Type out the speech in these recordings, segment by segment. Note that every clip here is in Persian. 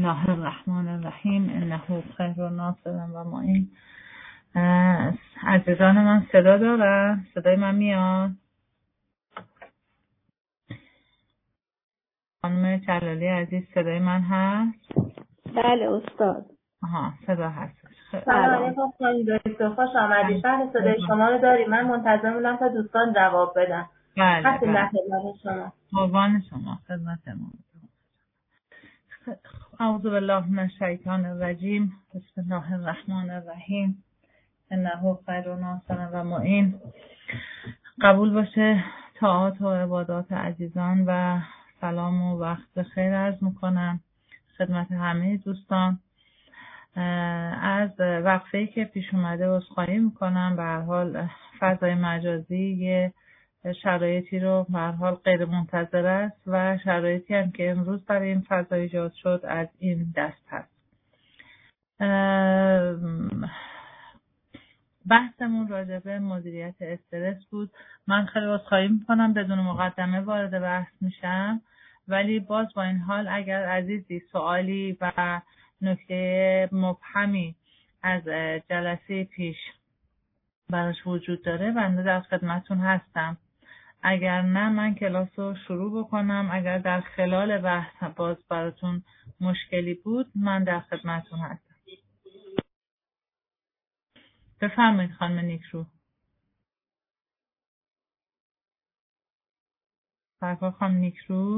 الله الرحمن الرحیم. انه خیر و ناصر و معین. عزیزان من صدا دارم؟ صدای من میاد؟ خانم جلالی عزیز صدای من هست؟ بله استاد. صدا هست. سلام علیکم خانم دکتر، خوش آمدید. بله صدای شما رو داریم. من منتظر بودم تا دوستان جواب بدن. بله. هستیم در خدمت شما. قربان شما، خدمت ما. اعوذ بالله من الشیطان الرجیم. بسم الله الرحمن الرحیم. انه خیر و ناصر و معین. قبول باشه طاعات و عبادات عزیزان و سلام و وقت بخیر عرض میکنم خدمت همه دوستان. از وقفه‌ای که پیش اومده عذرخواهی میکنم. به هر حال فضای مجازی یه شرایطی رو به هر حال غیر منتظره است و شرایطی هم که امروز برای این فضا ایجاد شد از این دست هست. بحثمون راجع به مدیریت استرس بود. من خیلی عذرخواهی میکنم بدون مقدمه وارد بحث میشم، ولی باز با این حال اگر عزیزی سوالی و نکته مبهمی از جلسه پیش براش وجود داره بنده در خدمتون هستم. اگر نه من کلاس رو شروع بکنم. اگر در خلال بحث باز براتون مشکلی بود من در خدمتون هستم. بفرمایید خانم نیکرو. برای خانم نیکرو.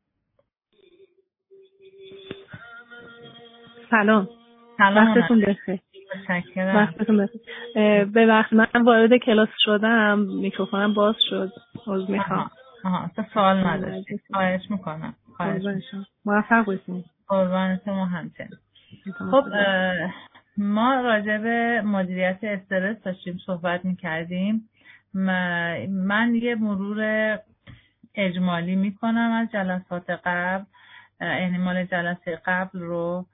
سلام. وقتتون بخیر. متشکرم. وقتتون بخیر. ببخشید من وارد کلاس شدم، میکروفونم باز شد. عذر میخوام. سوال نداشتید. خواهش میکنم. موفق باشید. قربانت ما همچنین. خب ما راجع به مدیریت استرس داشتیم صحبت میکردیم. من یه مرور اجمالی میکنم از جلسات قبل، یعنی مال جلسه قبل رو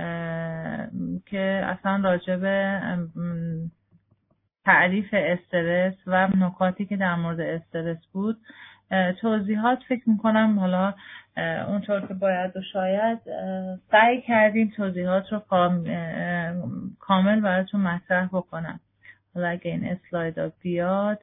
که اصلا راجع به تعریف استرس و نکاتی که در مورد استرس بود توضیحات فکر میکنم حالا اونطور که باید و شاید سعی کردیم توضیحات رو کامل براتون مطرح بکنم. حالا اگه این اسلاید ها بیاد.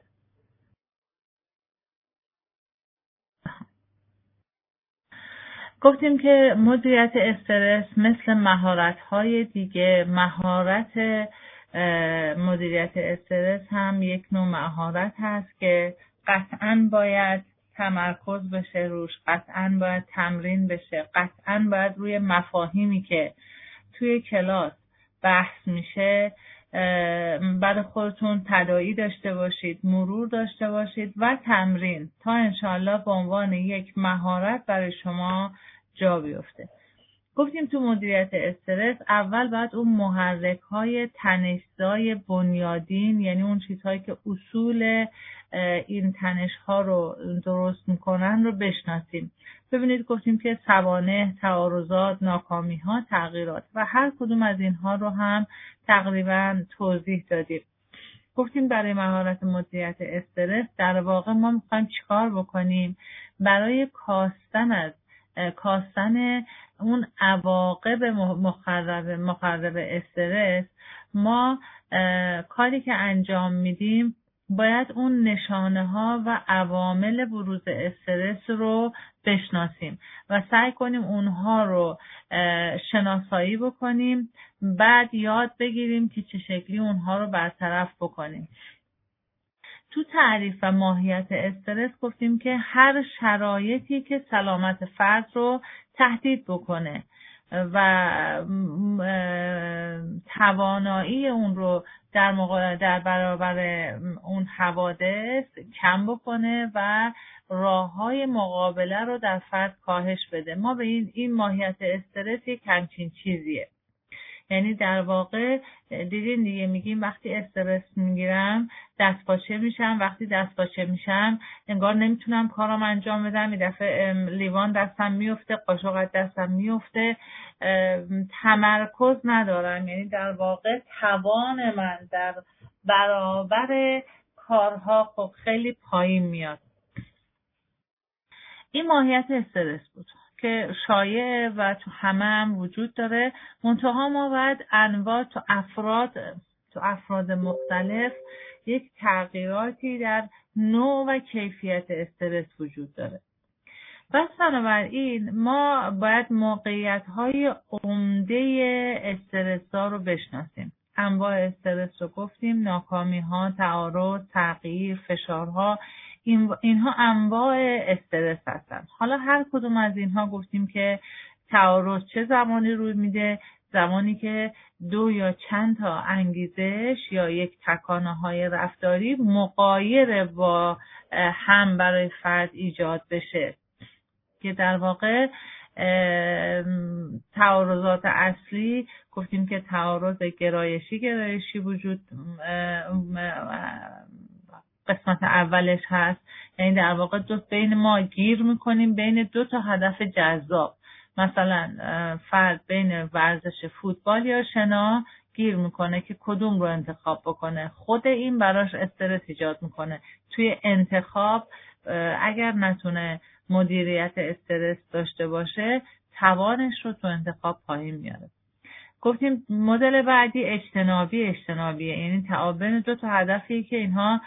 گفتیم که مدیریت استرس مثل مهارت‌های دیگه، مهارت مدیریت استرس هم یک نوع مهارت هست که قطعاً باید تمرکز بشه روش، قطعاً باید تمرین بشه، قطعاً باید روی مفاهیمی که توی کلاس بحث میشه برای خودتون تداعی داشته باشید، مرور داشته باشید و تمرین تا انشاءالله به عنوان یک مهارت برای شما جا بیفته. گفتیم تو مدیریت استرس اول باید اون محرک‌های تنش‌زای بنیادین، یعنی اون چیزهایی که اصول این تنش‌ها رو درست میکنن رو بشناسیم. ببینید گفتیم که سوانح، تعارضات، ناکامی‌ها، تغییرات و هر کدوم از اینها رو هم تقریبا توضیح دادیم. گفتیم برای مهارت مدیریت استرس در واقع ما میخوایم چیکار بکنیم؟ برای کاستن اون عواقب مخرب استرس ما کاری که انجام میدیم باید اون نشانه ها و عوامل بروز استرس رو بشناسیم و سعی کنیم اونها رو شناسایی بکنیم، بعد یاد بگیریم که چه شکلی اونها رو برطرف بکنیم. تو تعریف و ماهیت استرس گفتیم که هر شرایطی که سلامت فرد رو تهدید بکنه و توانایی اون رو در برابر اون حوادث کم بکنه و راه‌های مقابله رو در فرد کاهش بده. ما به این ماهیت استرس یک همچین چیزیه. یعنی در واقع دیدین دیگه میگیم وقتی استرس میگیرم دست پاچه میشم، وقتی دست پاچه میشم انگار نمیتونم کارم انجام بدم، یه دفعه لیوان دستم میفته، قاشق از دستم میفته، تمرکز ندارم. یعنی در واقع توان من در برابر کارها خب خیلی پایین میاد. این ماهیت استرس بود که شایع و تو همه هم وجود داره. منتها ما باید انواع تو افراد مختلف یک تغییراتی در نوع و کیفیت استرس وجود داره. پس بنابراین ما باید موقعیت‌های عمده استرس‌ها رو بشناسیم. انواع استرس رو گفتیم، ناکامی‌ها، تعارض، تغییر، فشارها، اینها انواع استرس هستن. حالا هر کدوم از اینها گفتیم که تعارض چه زمانی روی میده؟ زمانی که 2 یا چند تا انگیزش یا یک تکانه‌های رفتاری مغایر با هم برای فرد ایجاد بشه، که در واقع تعارضات اصلی گفتیم که تعارض گرایشی وجود قسمت اولش هست، یعنی در واقع بین ما گیر میکنیم بین 2 تا هدف جذاب. مثلا فرد بین ورزش فوتبال یا شنا گیر میکنه که کدوم رو انتخاب بکنه. خود این براش استرس ایجاد میکنه. توی انتخاب اگر نتونه مدیریت استرس داشته باشه، توانش رو تو انتخاب پایین میاره. گفتیم مدل بعدی اجتنابیه، یعنی تعامل 2 تا هدفی که اینها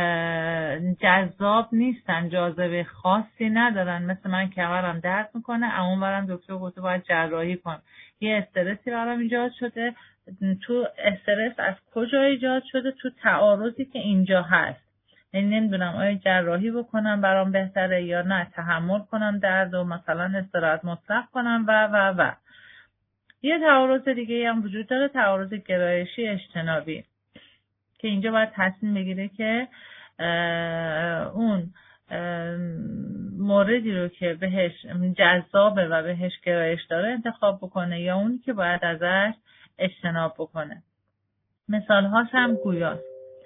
جذاب نیستن، جاذبه خاصی ندارن. مثل من کمرم درد میکنه، اون برم دکتر گفته باید جراحی کنم. یه استرسی برام ایجاد شده. تو استرس از کجا ایجاد شده؟ تو تعارضی که اینجا هست. یعنی نمیدونم آیا جراحی بکنم برام بهتره یا نه تحمل کنم درد و مثلا استراحت مطلق کنم و یه تعارض دیگه هم وجود داره، تعارض گرایشی اجتنابی، که اینجا باید تصمیم بگیره که اون موردی رو که بهش جذابه و بهش گرایش داره انتخاب بکنه یا اونی که باید ازش اجتناب بکنه. مثالهاش هم گویاست.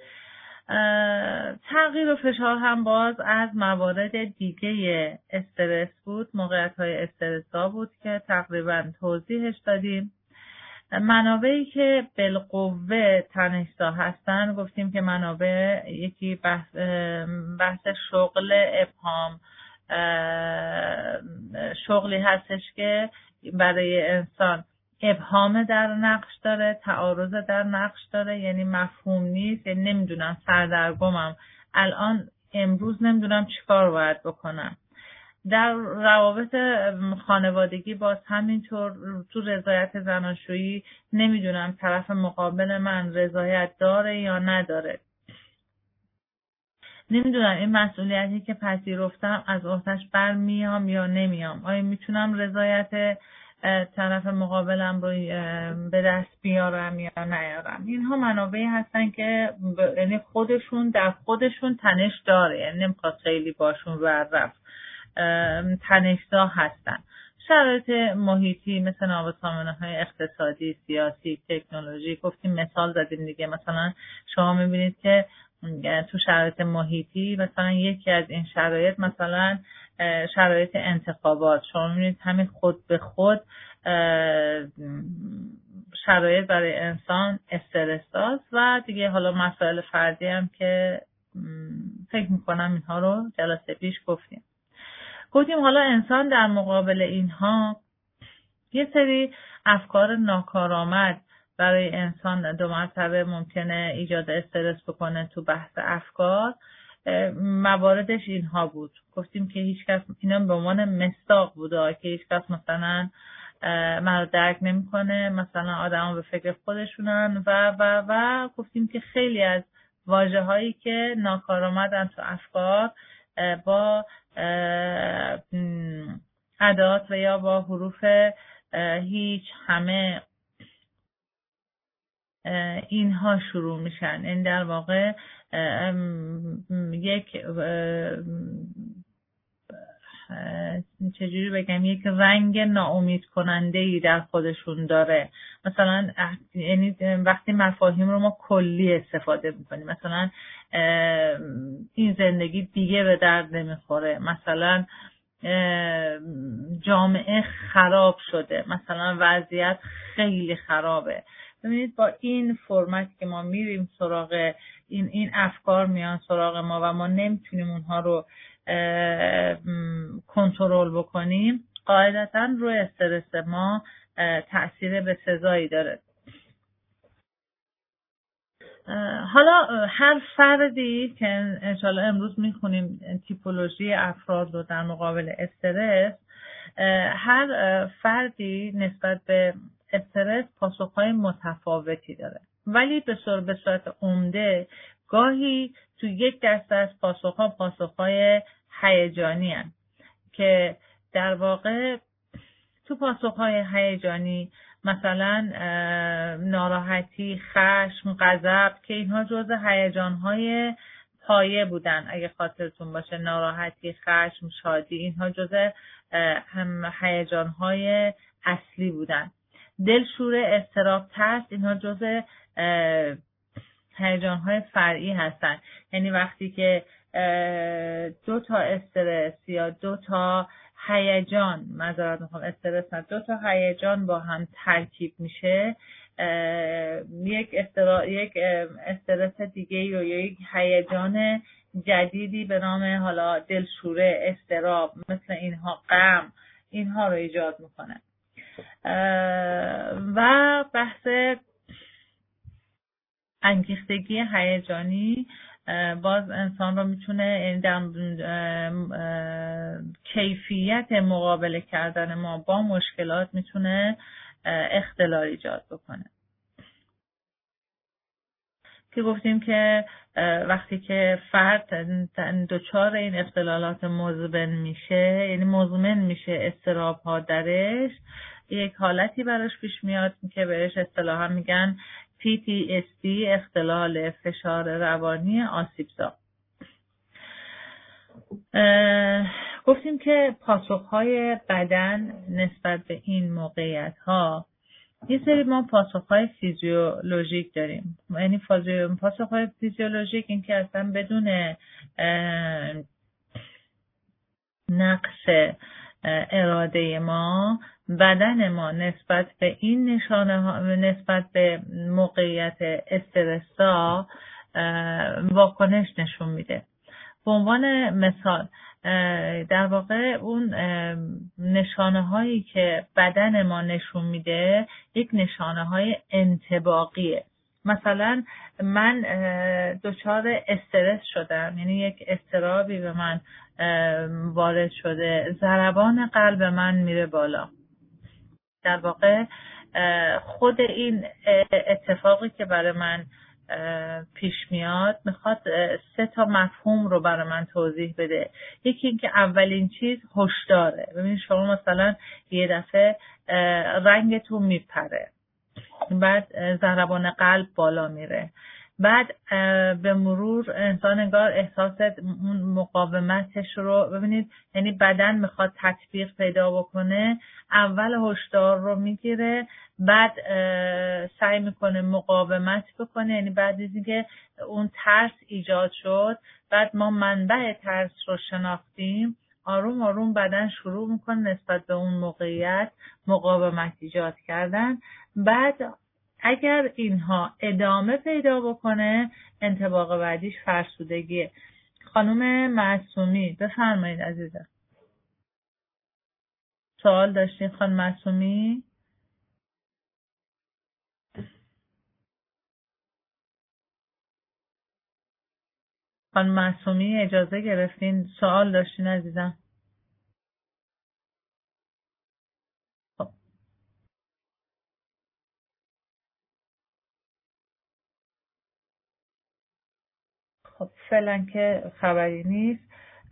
تغییر و فشار هم باز از موارد دیگه استرس بود، موقعیت‌های استرس‌ها بود که تقریبا توضیحش دادیم. منابعی که بالقوه تنش‌زا هستن، گفتیم که منابع یکی بحث شغل ابهام، شغلی هستش که برای انسان ابهام در نقش داره، تعارض در نقش داره، یعنی مفهوم نیست، یعنی نمیدونم سردرگمم الان امروز نمیدونم چیکار باید بکنم. در روابط خانوادگی باز همینطور، تو رضایت زناشویی نمیدونم طرف مقابل من رضایت داره یا نداره، نمیدونم این مسئولیتی که پذیرفتم از عهده‌اش برمیام یا نمیام، آیا میتونم رضایت طرف مقابلم رو به دست بیارم یا نیارم. اینها منابعی هستن که یعنی خودشون در خودشون تنش داره، یعنی نمیخواد خیلی باشون رفت، تنش‌زا هستن. شرایط محیطی مثل نابسامانی‌های اقتصادی، سیاسی، تکنولوژی، گفتیم مثال زدیم دیگه. مثلا شما میبینید که تو شرایط محیطی مثلا یکی از این شرایط مثلا شرایط انتخابات، شما میبینید همین خود به خود شرایط برای انسان استرس‌زاست و دیگه حالا مسائل فردی هم که فکر میکنم اینها رو جلسه پیش گفتیم حالا انسان در مقابل اینها یه سری افکار ناکارآمد برای انسان 2 مرتبه ممکنه ایجاد استرس بکنه. تو بحث افکار مواردش اینها بود، گفتیم که هیچکس، اینا به عنوان مصداق بوده که هیچکس مثلا من رو درک نمی‌کنه، مثلا آدما به فکر خودشونن و گفتیم که خیلی از واژه‌هایی که ناکارآمدن تو افکار با ادات و یا با حروف هیچ، همه، اینها شروع میشن. این در واقع یک چجوری بگم، یک رنگ ناامید کننده ای در خودشون داره. مثلا یعنی وقتی مفاهیم رو ما کلی استفاده میکنیم، مثلا این زندگی دیگه به درد نمیخوره، مثلا جامعه خراب شده، مثلا وضعیت خیلی خرابه. ببینید با این فرمتی که ما میریم سراغ این افکار میان سراغ ما و ما نمیتونیم اونها رو کنترل بکنیم، قاعدتا روی استرس ما تأثیر بسزایی داره. حالا هر فردی که انشالله امروز میخونیم تیپولوژی افراد رو در مقابل استرس، هر فردی نسبت به استرس پاسخهای متفاوتی داره، ولی به صورت عمده گاهی تو یک دسته از پاسخهای هیجانی هستند که در واقع تو پاسخهای هیجانی مثلا ناراحتی، خشم، غضب که اینها جزء هیجانهای پایه بودن. اگه خاطرتون باشه ناراحتی، خشم، شادی اینها جزء هیجانهای اصلی بودن. دلشوره، اضطراب، ترس اینها جزء هیجانهای فرعی هستن. یعنی وقتی که دو تا استرس یا دو تا هیجان، معذرت میخوام استرس نه، دو تا هیجان با هم ترکیب میشه، یک استرس دیگه یا یک هیجان جدیدی به نام حالا دلشوره، اضطراب، مثل اینها، غم، اینها رو ایجاد میکنه. و بحث انگیختگی هیجانی باز انسان رو میتونه در کیفیت مقابله کردن ما با مشکلات میتونه اختلال ایجاد بکنه. که گفتیم که وقتی که فرد دچار این اختلالات مزمن میشه، یعنی مزمن میشه اضطراب ها درش، یک حالتی براش پیش میاد که بهش اصطلاحا میگن PTSD، اختلال فشار روانی آسیبزا. گفتیم که پاسخهای بدن نسبت به این موقعیت ها، یه سری ما پاسخهای فیزیولوژیک داریم. یعنی پاسخهای فیزیولوژیک این که اصلا بدون نقص اراده ما، بدن ما نسبت به این نشانه ها، نسبت به موقعیت استرسا واکنش نشون میده. به عنوان مثال در واقع اون نشانه هایی که بدن ما نشون میده یک نشانه های انطباقیه. مثلا من دچار استرس شدم، یعنی یک اضطرابی به من وارد شده، ضربان قلب من میره بالا. در واقع خود این اتفاقی که برای من پیش میاد میخواد 3 تا مفهوم رو برای من توضیح بده. یکی این که اولین چیز هشداره. ببینید شما مثلا یه دفعه رنگتون میپره، بعد ضربان قلب بالا میره، بعد به مرور انسان انگار احساس مقاومتش رو ببینید، یعنی بدن میخواد تطبیق پیدا بکنه، اول هشدار رو میگیره، بعد سعی میکنه مقاومت بکنه، یعنی بعد از اینکه اون ترس ایجاد شد، بعد ما منبع ترس رو شناختیم، آروم آروم بدن شروع میکنه نسبت به اون موقعیت مقاومت ایجاد کردن. بعد اگر اینها ادامه پیدا بکنه، انطباق بعدیش فرسودگیه. خانم معصومی بفرمایید عزیزم. سوال داشتین خانم معصومی؟ خانم معصومی اجازه گرفتین؟ سوال داشتین عزیزم؟ خب فعلا که خبری نیست.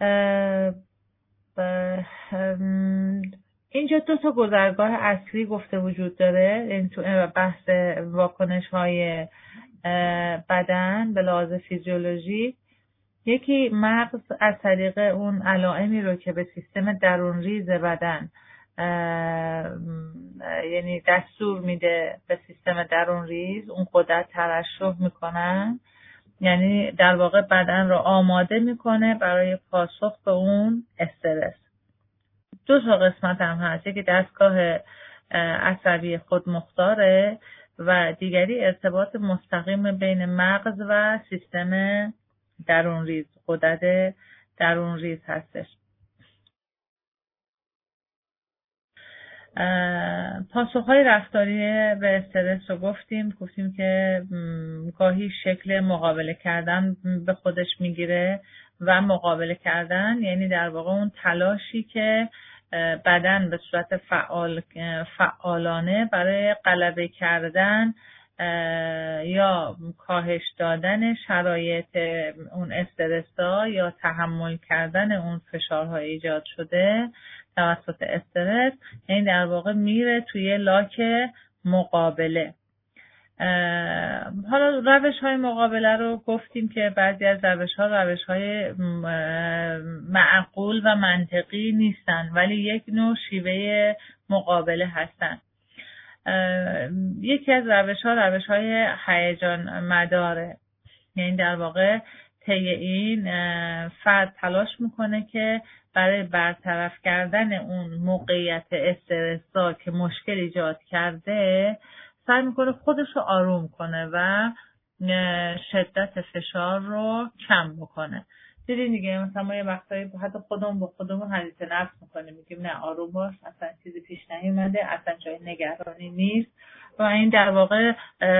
اینجا 2 تا گذرگاه اصلی گفته وجود داره، یعنی تو بحث واکنش های بدن به لحاظ فیزیولوژی. یکی مغز از طریق اون علائمی رو که به سیستم درونریز بدن یعنی دستور میده به سیستم درونریز، اون قدرت ترشح میکنن، یعنی در واقع بدن رو آماده میکنه برای پاسخ به اون استرس. 2 تا قسمت هم هست، یکی دستگاه عصبی خودمختاره و دیگری ارتباط مستقیم بین مغز و سیستم درونریز، غدد درونریز هستش. پاسخهای رفتاری به استرس رو گفتیم که گاهی شکل مقابله کردن به خودش میگیره و مقابله کردن یعنی در واقع اون تلاشی که بدن به صورت فعالانه برای غلبه کردن یا کاهش دادن شرایط اون استرس‌ها یا تحمل کردن اون فشارهای ایجاد شده توسط استرس، یعنی در واقع میره توی لاک مقابله. حالا روش‌های مقابله رو گفتیم که بعضی از روش‌های معقول و منطقی نیستن ولی یک نوع شیوه مقابله هستن. یکی از روش‌های هیجان مداره، یعنی در واقع طی این فرد تلاش میکنه که برای برطرف کردن اون موقعیت استرس‌زا که مشکل ایجاد کرده سعی میکنه خودش رو آروم کنه و شدت فشار رو کم بکنه. دیدین دیگه مثلا ما یه وقتایی حتی خودمون با خودمون حدیث نفس میکنیم، میگیم نه آروم باش، اصلا چیزی پیش نیومده، اصلا جای نگرانی نیست و این در واقع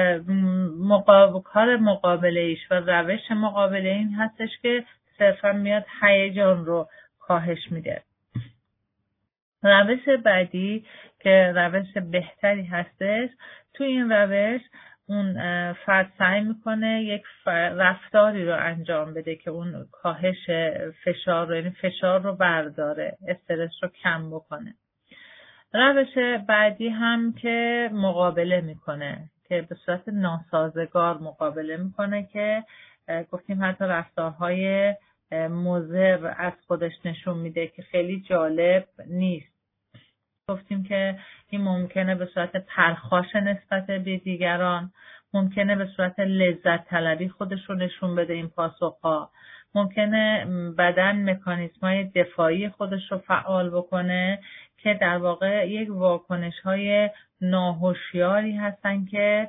کار مقابله ایش و روش مقابله این هستش که صرفا میاد هیجان رو کاهش میده. روش بعدی که روش بهتری هستش، تو این روش اون فرد سعی میکنه یک رفتاری رو انجام بده که اون کاهش فشار رو، یعنی فشار رو برداره، استرس رو کم بکنه. روش بعدی هم که مقابله میکنه که به صورت ناسازگار مقابله میکنه که گفتیم حتی رفتارهای مضر از خودش نشون میده که خیلی جالب نیست. گفتیم که این ممکنه به صورت پرخاش نسبت به دیگران، ممکنه به صورت لذت طلبی خودش رو نشون بده این پاسخها، ممکنه بدن مکانیزم‌های دفاعی خودش رو فعال بکنه که در واقع یک واکنش‌های ناهوشیاری هستن که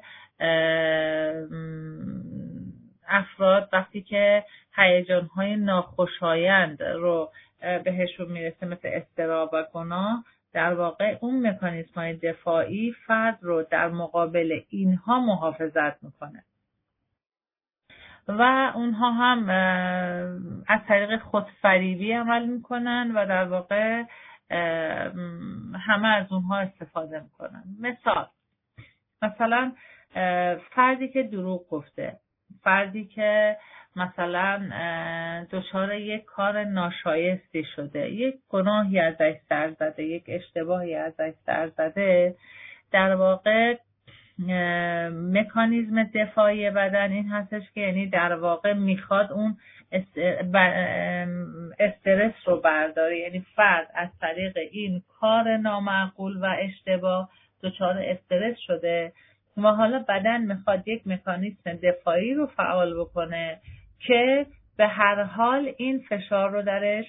افراد وقتی که هیجان‌های ناخوشایند رو بهشون میرسه مثل اضطراب و گناه، در واقع اون مکانیزم‌های دفاعی فرد رو در مقابل اینها محافظت میکنه و اونها هم از طریق خودفریبی عمل میکنن و در واقع همه از اونها استفاده میکنن. مثلا فردی که دروغ گفته، فردی که مثلا دچار یک کار ناشایستی شده، یک گناهی ازش سر زده، یک اشتباهی ازش سر زده، در واقع مکانیزم دفاعی بدن این هستش که یعنی در واقع میخواد اون استرس رو برداره، یعنی فرد از طریق این کار نامعقول و اشتباه دچار استرس شده و حالا بدن میخواد یک مکانیزم دفاعی رو فعال بکنه که به هر حال این فشار رو درش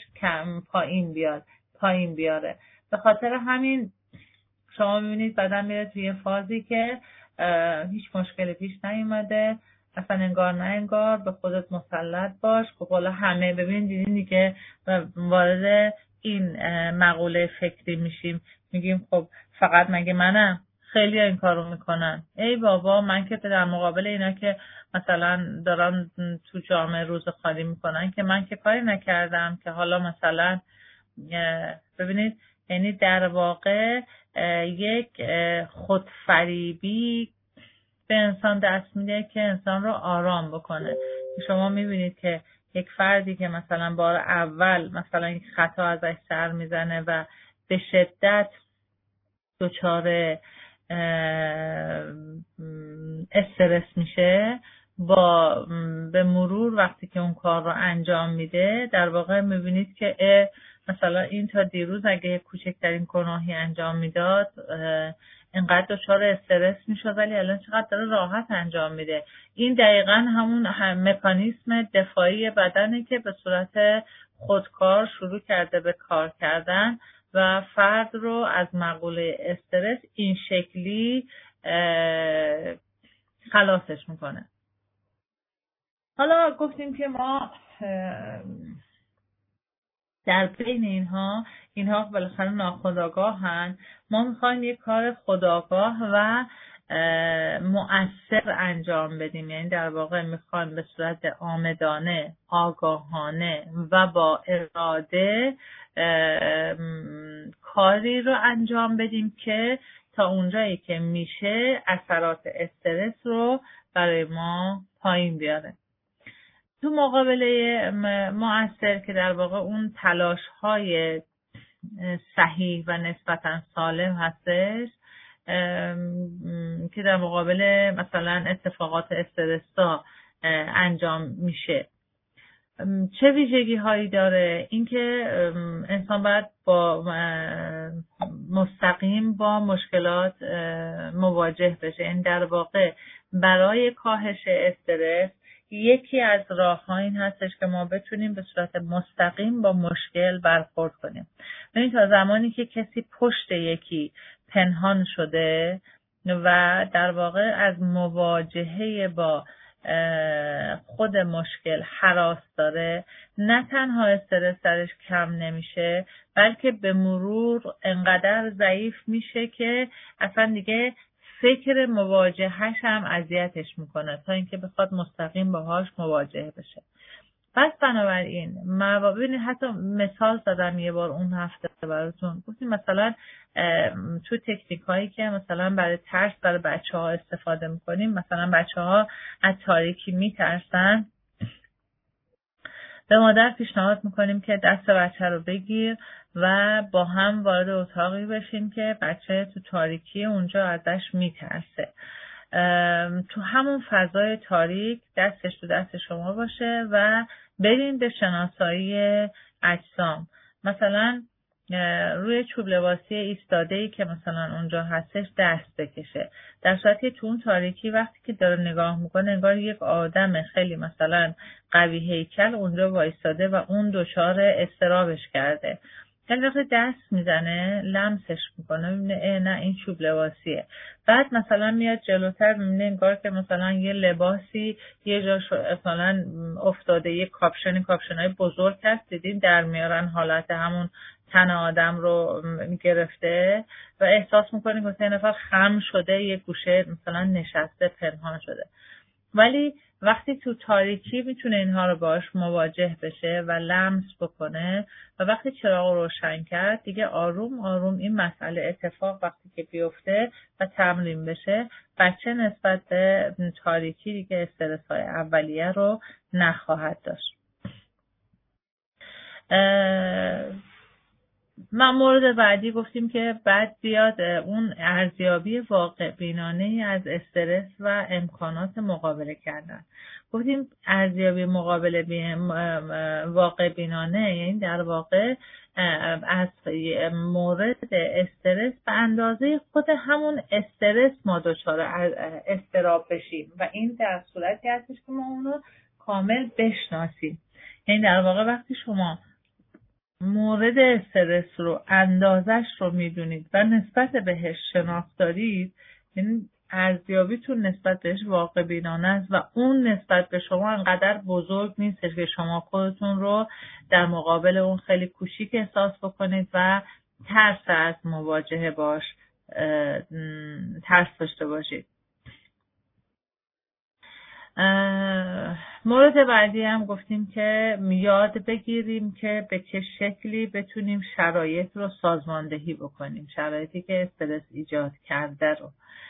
پایین بیاره. به خاطر همین شما میبینید بدن میره توی فازی که هیچ مشکلی پیش نیومده، اصلا انگار نه انگار، به خودت مسلط باش. خب حالا همه دیدین دیگه وارد این مقوله فکری میشیم، میگیم خب فقط مگه منم؟ خیلی این کارو میکنن. ای بابا من که در مقابل اینا که مثلا دارن تو جامعه روز خالی میکنن که من که کاری نکردم که حالا مثلا ببینید، یعنی در واقع یک خودفریبی به انسان دست میده که انسان رو آرام بکنه. شما میبینید که یک فردی که مثلا بار اول مثلا یک خطا ازش سر میزنه و به شدت دچار استرس میشه، به مرور وقتی که اون کار رو انجام میده در واقع میبینید که مثلا این تا دیروز اگه کوچکترین گناهی انجام میداد اینقدر دچار استرس میشد ولی الان چقدر داره راحت انجام میده. این دقیقاً همون مکانیزم دفاعی بدنه که به صورت خودکار شروع کرده به کار کردن و فرد رو از مقوله استرس این شکلی خلاصش میکنه. حالا گفتیم که ما در بین اینها بالاخره ناخودآگاهن. ما میخوایم یک کار خودآگاه و مؤثر انجام بدیم، یعنی در واقع میخوایم به صورت عامدانه، آگاهانه و با اراده کاری رو انجام بدیم که تا اونجایی که میشه اثرات استرس رو برای ما پایین بیاره. تو مقابله مؤثر که در واقع اون تلاش‌های صحیح و نسبتاً سالم هستش که در مقابل مثلا اتفاقات استرس‌زا انجام میشه. چه ویژگی هایی داره؟ اینکه انسان باید با مستقیم با مشکلات مواجه بشه. این در واقع برای کاهش استرس یکی از راه‌ها این هستش که ما بتونیم به صورت مستقیم با مشکل برخورد کنیم. ببین تا زمانی که کسی پشت یکی پنهان شده و در واقع از مواجهه با خود مشکل هراس داره، نه تنها استرس درش کم نمیشه بلکه به مرور انقدر ضعیف میشه که اصلا دیگه فکر مواجهش هم اذیتش میکنه تا اینکه بخواد مستقیم باهاش مواجه بشه. پس بنابراین ببینید حتی مثال زدم یه بار اون هفته براتون، گفتیم مثلا تو تکنیک هایی که مثلا برای ترس برای بچه ها استفاده میکنیم، مثلا بچه ها از تاریکی میترسن، به مادر پیشنهاد میکنیم که دست بچه رو بگیر و با هم وارد اتاقی بشیم که بچه تو تاریکی اونجا ازش میترسه. تو همون فضای تاریک دستش تو دست شما باشه و بریم به شناسایی اجسام. مثلا روی چوب لباسی ایستاده‌ای که مثلا اونجا هستش دست بکشه، در صورتی تو اون تاریکی وقتی که داره نگاه میکنه انگار یک آدم خیلی مثلا قوی هیکل اونجا وایستاده و اون دچار اضطرابش کرده. خیلی وقت دست میزنه لمسش میکنه میبینه نه این چوب لباسیه، بعد مثلا میاد جلوتر میبینه انگار که مثلا یه لباسی یه جاش مثلا افتاده، یه کاپشنای بزرگ هست دیدین در میارن حالت همون تن آدم رو گرفته و احساس میکنی که یه نفر خم شده یه گوشه مثلا نشسته پنهان شده. ولی وقتی تو تاریکی میتونه اینها رو باش مواجه بشه و لمس بکنه و وقتی چراغ روشن کرد دیگه آروم آروم این مسئله اتفاق وقتی که بیفته و تمرین بشه، بچه نسبت به تاریکی دیگه استرس‌های اولیه رو نخواهد داشت. مورد بعدی گفتیم که بعد بیاد اون ارزیابی واقع بینانه از استرس و امکانات مقابله کردن. گفتیم ارزیابی واقع بینانه یعنی در واقع از مورد استرس به اندازه خود همون استرس ما دچار اضطراب بشیم و این در صورتی هستش که ما اونو کامل بشناسیم. یعنی در واقع وقتی شما مورد استرس رو اندازش رو میدونید و نسبت بهش شناخت دارید، یعنی ارزیابیتون نسبت بهش واقع بینانه است و اون نسبت به شما انقدر بزرگ نیست که شما خودتون رو در مقابل اون خیلی کوچیک احساس بکنید و ترس از مواجهه باش ترس داشته باشید. مورد بعدی هم گفتیم که یاد بگیریم که به چه شکلی بتونیم شرایط رو سازماندهی بکنیم، شرایطی که استرس ایجاد کرده رو.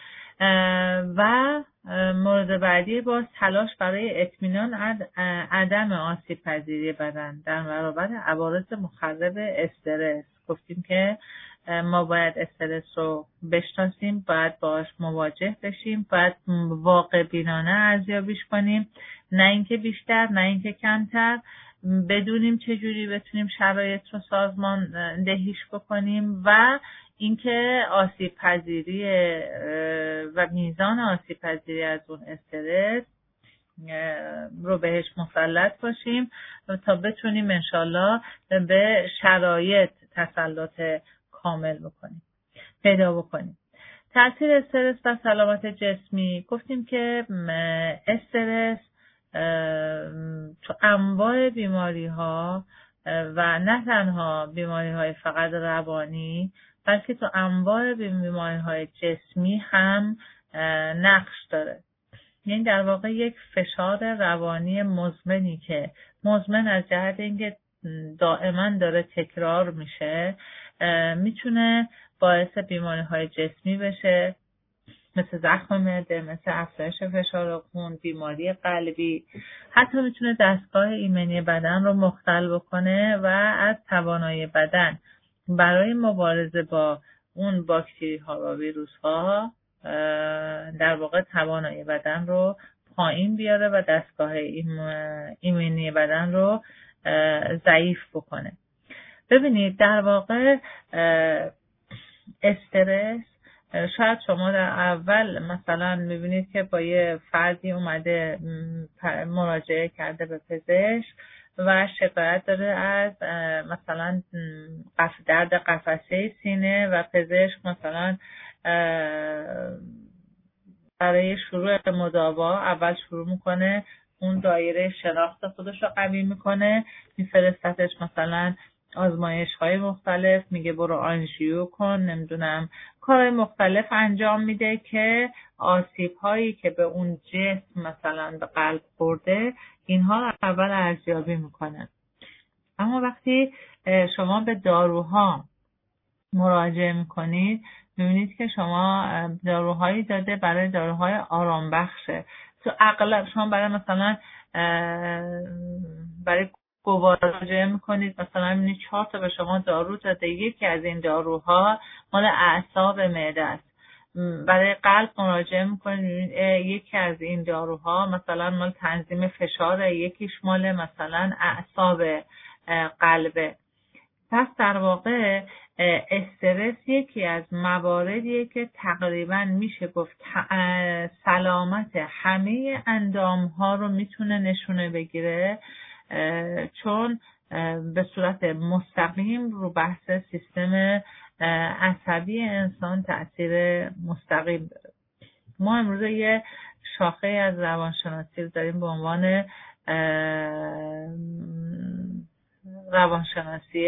و مورد بعدی باز تلاش برای اطمینان عدم آسیب پذیری بدن در برابر عوارض مخرب استرس. گفتیم که ما باید استرس رو بشناسیم، باید باهاش مواجه بشیم، باید واقع بینانه ارزیابیش کنیم، نه اینکه بیشتر نه اینکه کمتر، بدونیم چجوری بتونیم شرایط رو سازمان دهیش بکنیم و اینکه آسیب پذیری و میزان آسیب پذیری از اون استرس رو بهش مسلط باشیم تا بتونیم انشالله به شرایط تسلط کامل بکنیم، پیدا بکنیم. تاثیر استرس و سلامت جسمی. گفتیم که استرس تو انواع بیماری ها و نه تنها بیماری‌های فقط روانی، بلکه تو انواع بیماری‌های جسمی هم نقش داره. یعنی در واقع یک فشار روانی مزمنی که مزمن از جهت اینکه دائما داره تکرار میشه، میتونه باعث بیماری‌های جسمی بشه، مثل زخم معده، مثل افزایش فشار خون، بیماری قلبی. حتی میتونه دستگاه ایمنی بدن رو مختل بکنه و از توانایی بدن برای مبارزه با اون باکتری ها و ویروس ها در واقع توانایی بدن رو پایین بیاره و دستگاه ایمنی بدن رو ضعیف بکنه. ببینید در واقع استرس، شاید شما در اول مثلا میبینید که با یه فردی اومده مراجعه کرده به پزشک و شکایت داره از مثلا درد قفسه سینه و پزشک مثلا برای شروع مداوا اول شروع میکنه اون دایره شناخت خودش رو قوی میکنه، میفرستتش مثلا آزمایش های مختلف، میگه برو آنژیو کن، نمیدونم کارهای مختلف انجام میده که آسیب هایی که به اون جسم مثلا به قلب خورده اینها رو اول ارزیابی میکنه. اما وقتی شما به داروها مراجعه میکنید میبینید که شما داروهایی داده برای داروهای آرام بخشه. تو اغلب شما برای مثلا برای گوارا مراجعه میکنید، مثلا میبینید 4 تا به شما دارو داده، یکی از این داروها مال اعصاب معده است. برای قلب مراجعه میکنید میبینید یکی از این داروها مثلا مال تنظیم فشاره، یکیش مال مثلا اعصاب قلبه. پس در واقع استرس یکی از مواردیه که تقریبا میشه گفت سلامت همه اندام ها رو میتونه نشونه بگیره، چون به صورت مستقیم رو بحث سیستم عصبی انسان تأثیر مستقیم داره. ما امروز یه شاخه از روانشناسی داریم به عنوان روانشناسی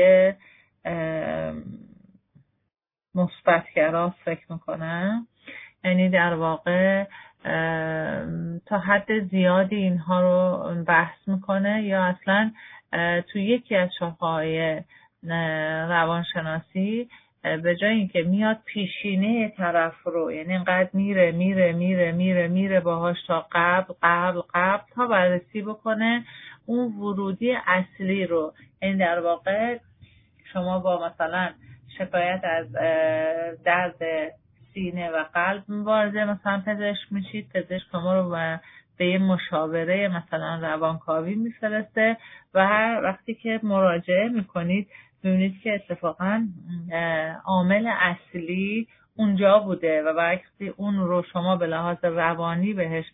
مثبت‌گرا فکر میکنم، یعنی در واقع تا حد زیادی اینها رو بحث میکنه، یا اصلا تو یکی از شاخه‌های روانشناسی به جای اینکه میاد پیشینه طرف رو، یعنی اینقدر میره میره میره میره میره باهاش تا قبل تا بررسی بکنه اون ورودی اصلی رو. این در واقع شما با مثلا شکایت از درد سینه و قلب مبارزه مثلا پزشک میشید، پزشک شما رو به یه مشاوره مثلا روانکاوی میفرسته و هر وقتی که مراجعه میکنید ببینید که اتفاقا عامل اصلی اونجا بوده و وقتی اون رو شما به لحاظ روانی بهش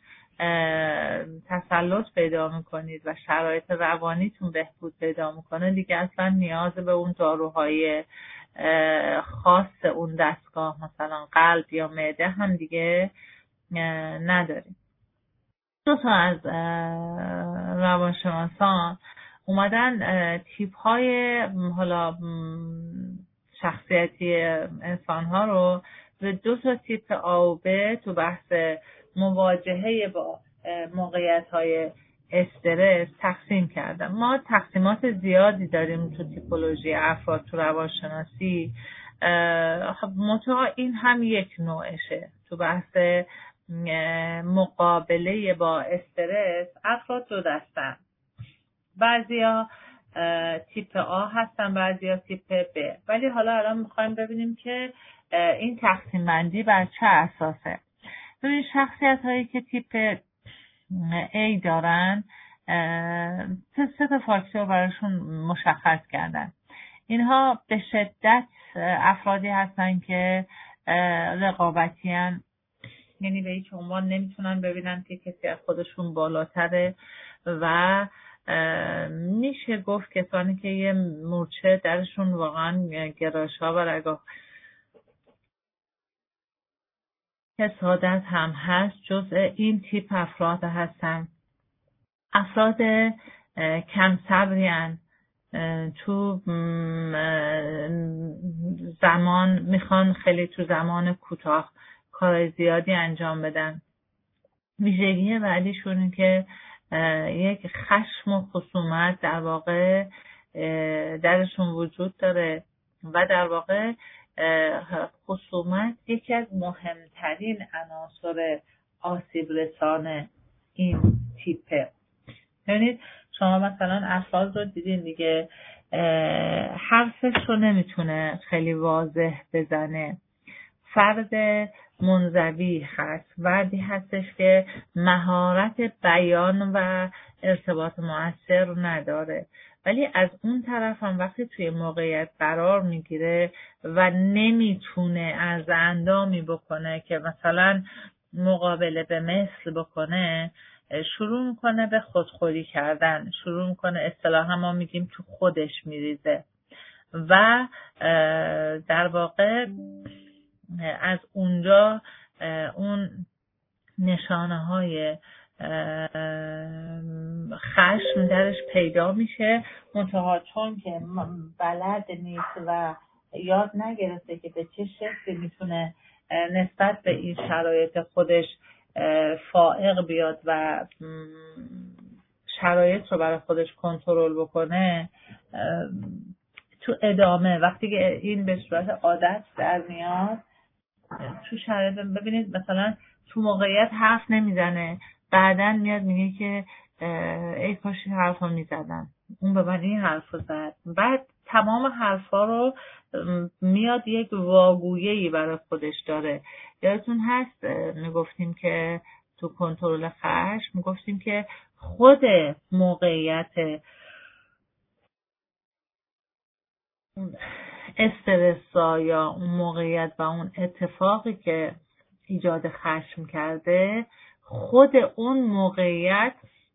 تسلط پیدا میکنید و شرایط روانیتون بهبود پیدا میکنه، دیگه اصلا نیاز به اون داروهای خاص اون دستگاه مثلا قلب یا معده هم دیگه نداریم. 2 تا از روانشناسان اومدن تیپ های حالا شخصیتی انسان ها رو به 2 تا تیپ A و B تو بحث مواجهه با موقعیت های استرس تقسیم کردن. ما تقسیمات زیادی داریم تو تیپولوژی افراد تو روانشناسی، منتها این هم یک نوعشه. تو بحث مقابله با استرس افراد 2 دستن، بعضیا تیپ A هستن، بعضیا تیپ B. ولی حالا الان میخوایم ببینیم که این تقسیم بندی بر چه اساسه. ببینید شخصیت هایی که تیپ A دارن 3 تا فاکتور براشون مشخص کردن. اینها به شدت افرادی هستن که رقابتیان، یعنی به هیچ عنوان نمیتونن ببینن که کسی از خودشون بالاتره و میشه گفت کسانی که یه مورچه درشون واقعا گرایش‌ها و رگاه حسادت هم هست جزء این تیپ افراد هستن. افراد کم صبریان، تو زمان میخوان خیلی تو زمان کوتاه کار زیادی انجام بدن. ویژگی بعدیشون این که یک خشم و خصومت در واقع درشون وجود داره و در واقع خصومت یکی از مهمترین عناصر آسیب رسان این تیپه. یعنی شما مثلا افراد رو دیدین دیگه حرفش رو نمیتونه خیلی واضح بزنه، فرد منزوی هست، فردی هستش که مهارت بیان و ارتباط مؤثر نداره، ولی از اون طرف هم وقتی توی موقعیت قرار میگیره و نمیتونه از اندامی بکنه که مثلا مقابله به مثل بکنه، شروع میکنه به خودخوری کردن، شروع میکنه اصطلاحا ما میگیم تو خودش میریزه و در واقع از اونجا اون نشانه های خشم درش پیدا میشه، منتها چون که بلد نیست و یاد نگرفته که به چه شکلی میتونه نسبت به این شرایط خودش فائق بیاد و شرایط رو برای خودش کنترل بکنه، تو ادامه وقتی که این به صورت عادت در میاد تو شرایط، ببینید مثلا تو موقعیت حرف نمیزنه، بعدن میاد میگه که ای کاش این حرف رو میزدم، اون به من این حرف رو زد، بعد تمام حرفا رو میاد یک واگویه‌ای برای خودش داره. یادتون هست میگفتیم که تو کنترل خشم میگفتیم که خود موقعیت استرسا یا اون موقعیت و اون اتفاقی که ایجاد خشم کرده، خود اون موقعیت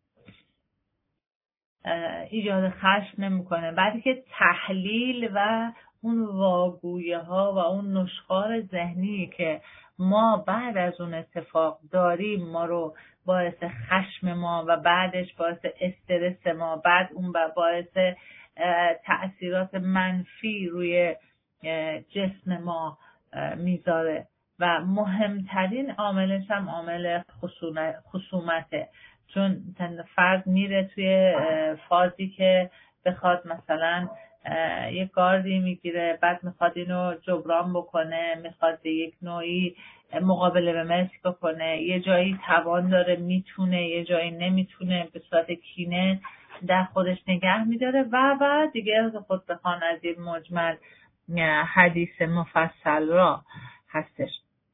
ایجاد خشم نمیکنه، بعدی که تحلیل و اون واگویه ها و اون نشخوار ذهنی که ما بعد از اون اتفاق داریم ما رو باعث خشم ما و بعدش باعث استرس ما، بعد اون باعث تأثیرات منفی روی جسم ما میذاره و مهمترین عاملش هم عامل خصومته، چون فرد میره توی فازی که بخواد مثلا یک گاردی میگیره، بعد میخواد اینو جبران بکنه، میخواد به یک نوعی مقابله به مثل بکنه، یه جایی توان داره میتونه، یه جایی نمیتونه، به صورت کینه در خودش نگه میداره و دیگه خود بخوان از این مجمل حدیث مفصل را هستش.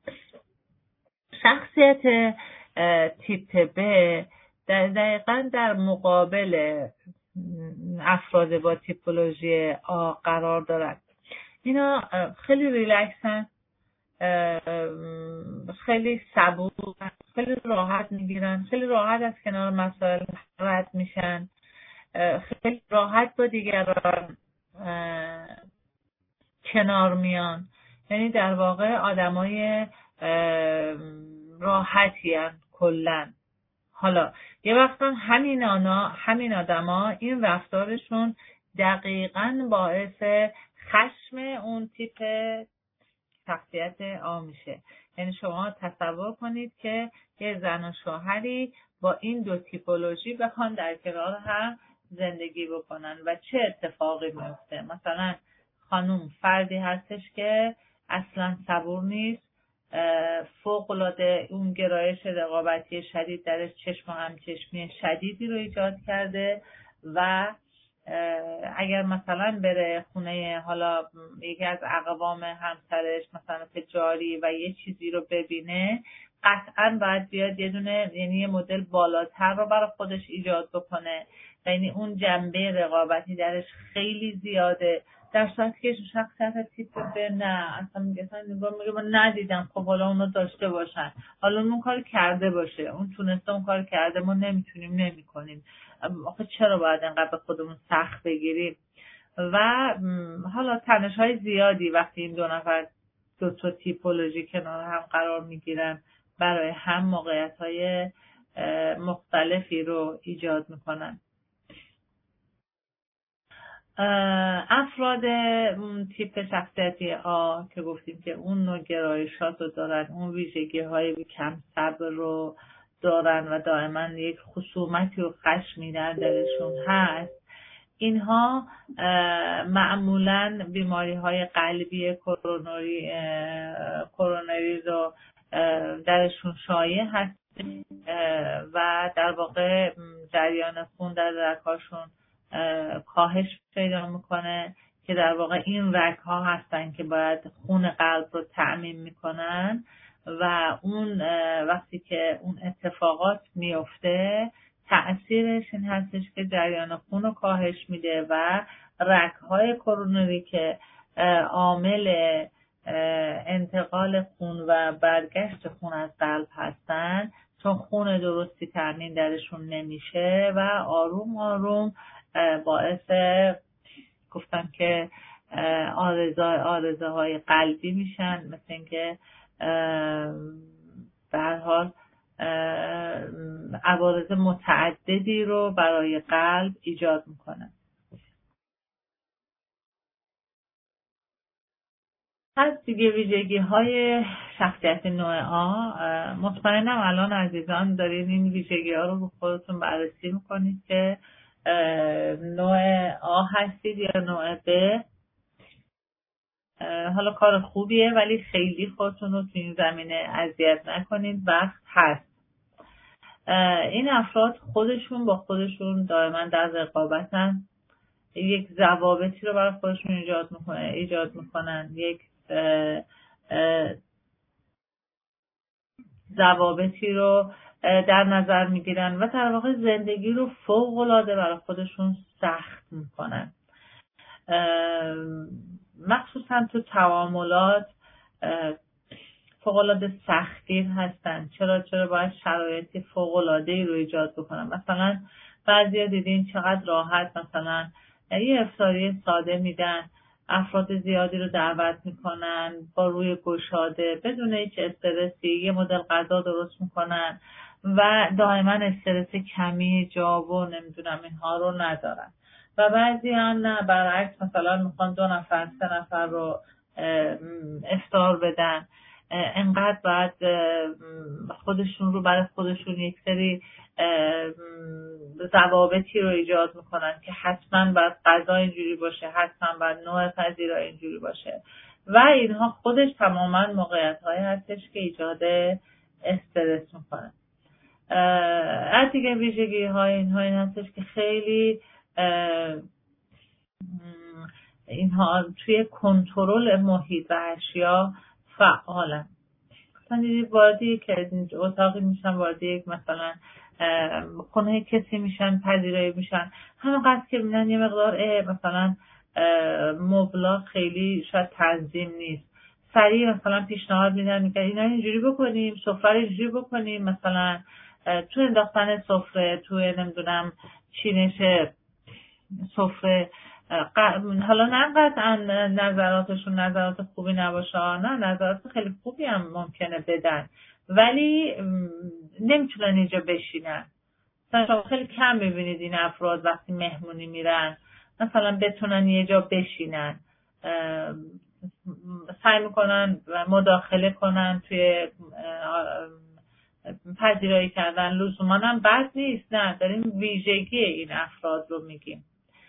شخصیت تیپ ب دقیقا در مقابل افراد با تیپولوژی آ قرار دارد. اینا خیلی ریلکسن، خیلی صبور، خیلی راحت میگیرن، خیلی راحت از کنار مسائل رد میشن، خیلی راحت با دیگران کنار میان. یعنی در واقع آدمای راحتی هستن کلن. حالا یه وقتا همین آدما این رفتارشون دقیقاً باعث خشم اون تیپ شخصیت آ میشه. یعنی شما تصور کنید که یه زن و شوهری با این دو تیپولوژی بخوان در کنار هم زندگی بکنن و چه اتفاقی میفته. مثلا خانوم فردی هستش که اصلا صبور نیست، فوق‌العاده اون گرایش رقابتی شدید درش چشم و همچشمی شدیدی رو ایجاد کرده و اگر مثلا بره خونه حالا یکی از اقوام همسرش مثلا تجاری و یه چیزی رو ببینه، قطعا باید بیاد یه دونه، یعنی یه مدل بالاتر رو برای خودش ایجاد بکنه، یعنی اون جنبه رقابتی درش خیلی زیاده، در صورتی که شخصیت تیپ ب نه، اصلا میگه من ندیدم، خب حالا اونو داشته باشن، حالا اون کار کرده باشه، اون تونسته اون کار کرده، ما نمیتونیم نمیکنیم، آخه چرا باید انقدر به خودمون سخت بگیریم. و حالا تنش‌های زیادی وقتی این دو تا تیپولوژی کنار هم قرار میگیرن برای هم موقعیت‌های مختلفی رو ایجاد میکنن. افراد اون تیپ شخصیتی آ که گفتیم که اون نوع گرایشات رو دارن، اون ویژگی های کم صبر رو دارن و دائما یک خصومتی و خشمی در دلشون هست، اینها معمولاً بیماری های قلبی کرونری رو درشون شایع هست و در واقع جریان خون در رگ‌هاشون کاهش پیدا میکنه که در واقع این رگ‌ها هستن که باید خون قلب رو تأمین میکنن و اون وقتی که اون اتفاقات میفته تأثیرش این هستش که جریان خون رو کاهش میده و رگ‌های کرونری که عامل انتقال خون و برگشت خون از قلب هستن، چون خون درستی تأمین درشون نمیشه و آروم آروم باعث گفتم که آرزه های قلبی میشن، مثل اینکه به هر حال عوارض متعددی رو برای قلب ایجاد میکنن. پس دیگه ویژگی های شخصیت نوع آ، مطمئنم الان عزیزان دارین این ویژگی ها رو خودتون بررسی میکنید که نوع آ هستید یا نوع ب. حالا کار خوبیه ولی خیلی خودتون رو تو این زمینه اذیت نکنید، وقت هست. این افراد خودشون با خودشون دائما در رقابتن، یک ضوابطی رو برای خودشون ایجاد میکنن، یک ضوابطی رو در نظر میگیرن و در واقع زندگی رو فوق العاده برای خودشون سخت میکنن، مخصوصا تو تعاملات فوق العاده سختگیر هستن. چرا باید شرایطی فوق العاده رو ایجاد بکنن؟ مثلا بعضیا دیدین چقدر راحت مثلا یه افطاری ساده میدن، افراد زیادی رو دعوت میکنن با روی گشاده بدون هیچ استرسی، یه مدل غذا درست میکنن و دائما استرس کمی جا و نمیدونم اینها رو ندارن. و بعضی هم نه، برعکس مثلا میخوان 2 نفر 3 نفر رو افطار بدن، انقدر باید خودشون رو برای خودشون یک سری ضوابطی رو ایجاد میکنن که حتما باید غذا اینجوری باشه، حتما باید نوع پذیرایی اینجوری باشه و اینها خودش تماما موقعیت‌هایی هستش که ایجاد استرس میکنه. از دیگه ویژگی های اینها این هستش که خیلی اینها توی کنترل محیط و اشیا فعالن. مثلا دیدید واردی که اتاقی میشن، واردی یک مثلا خونه کسی میشن، پذیرایی میشن، همینقدر که میبینن یه مقدار مثلا مبلا خیلی شاید تنظیم نیست، سریع مثلا پیشنهاد میدن، میگن اینا اینجوری بکنیم، سفره اینجوری بکنیم، مثلا تو انداختن سفره، تو نمیدونم چینش سفره، حالا نه قطعا نظراتشون نظرات خوبی نباشه، نه نظرات خیلی خوبی هم ممکنه بدن ولی نمیتونن اینجا بشینن. مثلا خیلی کم میبینید این افراد وقتی مهمونی میرن مثلا بتونن یه جا بشینن، سعی میکنن مداخله کنن توی پذیرایی کردن. لزوما هم بد نیست، نه داریم ویژگی این افراد رو میگیم.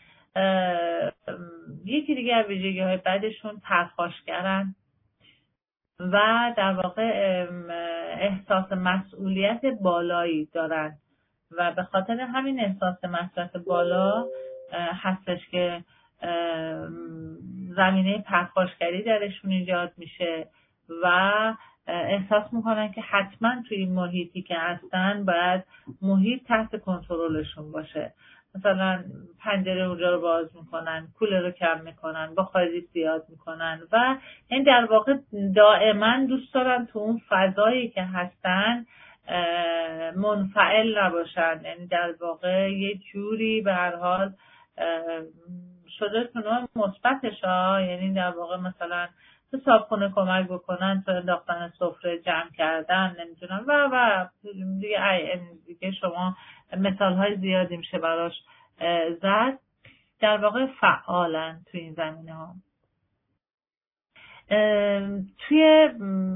یکی دیگه از ویژگی های بعدشون پرخاشگرن و در واقع احساس مسئولیت بالایی دارن و به خاطر همین احساس مسئولیت بالا هستش که زمینه پرخاشگری درشون ایجاد میشه و احساس میکنن که حتما توی این محیطی که هستن باید محیط تحت کنترلشون باشه. مثلا پنجره اونجا رو باز میکنن، کولر رو کم میکنن، بخاری زیاد میکنن و این در واقع دائما دوست دارن تو اون فضایی که هستن منفعل نباشن، یعنی در واقع یه جوری به هر حال شده تو نوع مثبتش ها، یعنی در واقع مثلا تو صابخونه کمک بکنن، تو انداختن سفره جمع کردن، نمیدونم و دیگه شما مثال های زیادی میشه براش زد. در واقع فعالن توی این زمینه ها. توی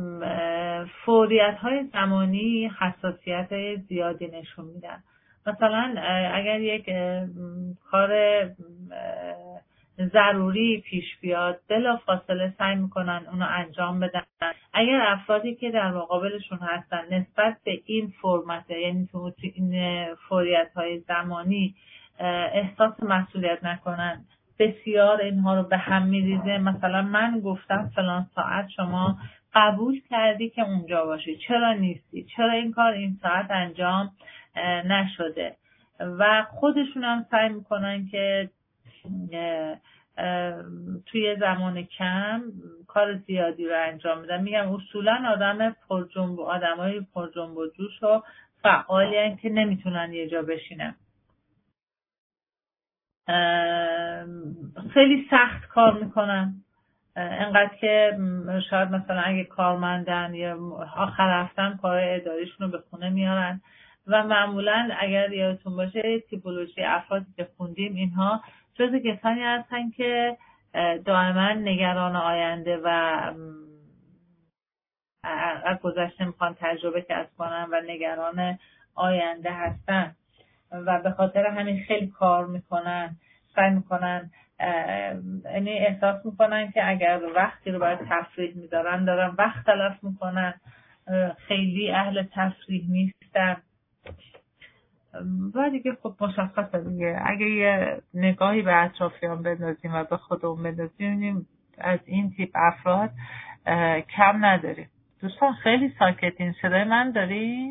فوریت های زمانی حساسیت های زیادی نشون میدن. مثلا اگر یک کار ضروری پیش بیاد بلافاصله سعی میکنن اونو انجام بدن. اگر افرادی که در مقابلشون هستن نسبت به این فرمت، یعنی تو این فوریت های زمانی احساس مسئولیت نکنن، بسیار اینها رو به هم میریزه. مثلا من گفتم فلان ساعت شما قبول کردی که اونجا باشی، چرا نیستی؟ چرا این کار این ساعت انجام نشده؟ و خودشون هم سعی میکنن که توی زمان کم کار زیادی رو انجام بدن. میگم اصولا آدمای پرجنب و جوش و فعالی هستن که نمیتونن یه جا بشینن. خیلی سخت کار میکنن، انقدر که شاید مثلا اگه کارمندن یا آخر هفتن کار اداریشون رو به خونه میارن. و معمولا اگر یادتون باشه تیپولوژی افرادی که خوندیم اینها جز کسانی هستن که دائما نگران آینده و از گذشته میخوان تجربه کسب کنن و نگران آینده هستن و به خاطر همین خیلی کار میکنن، سعی میکنن، یعنی احساس میکنن که اگر وقتی رو برای تفریح میذارن دارن وقت تلف میکنن، خیلی اهل تفریح نیستن. و دیگه خب مشخصه دیگه، اگه یه نگاهی به اطرافیان بندازیم و به خودمون بندازیم از این تیپ افراد کم نداریم. دوستان خیلی ساکتین، صدای من داری؟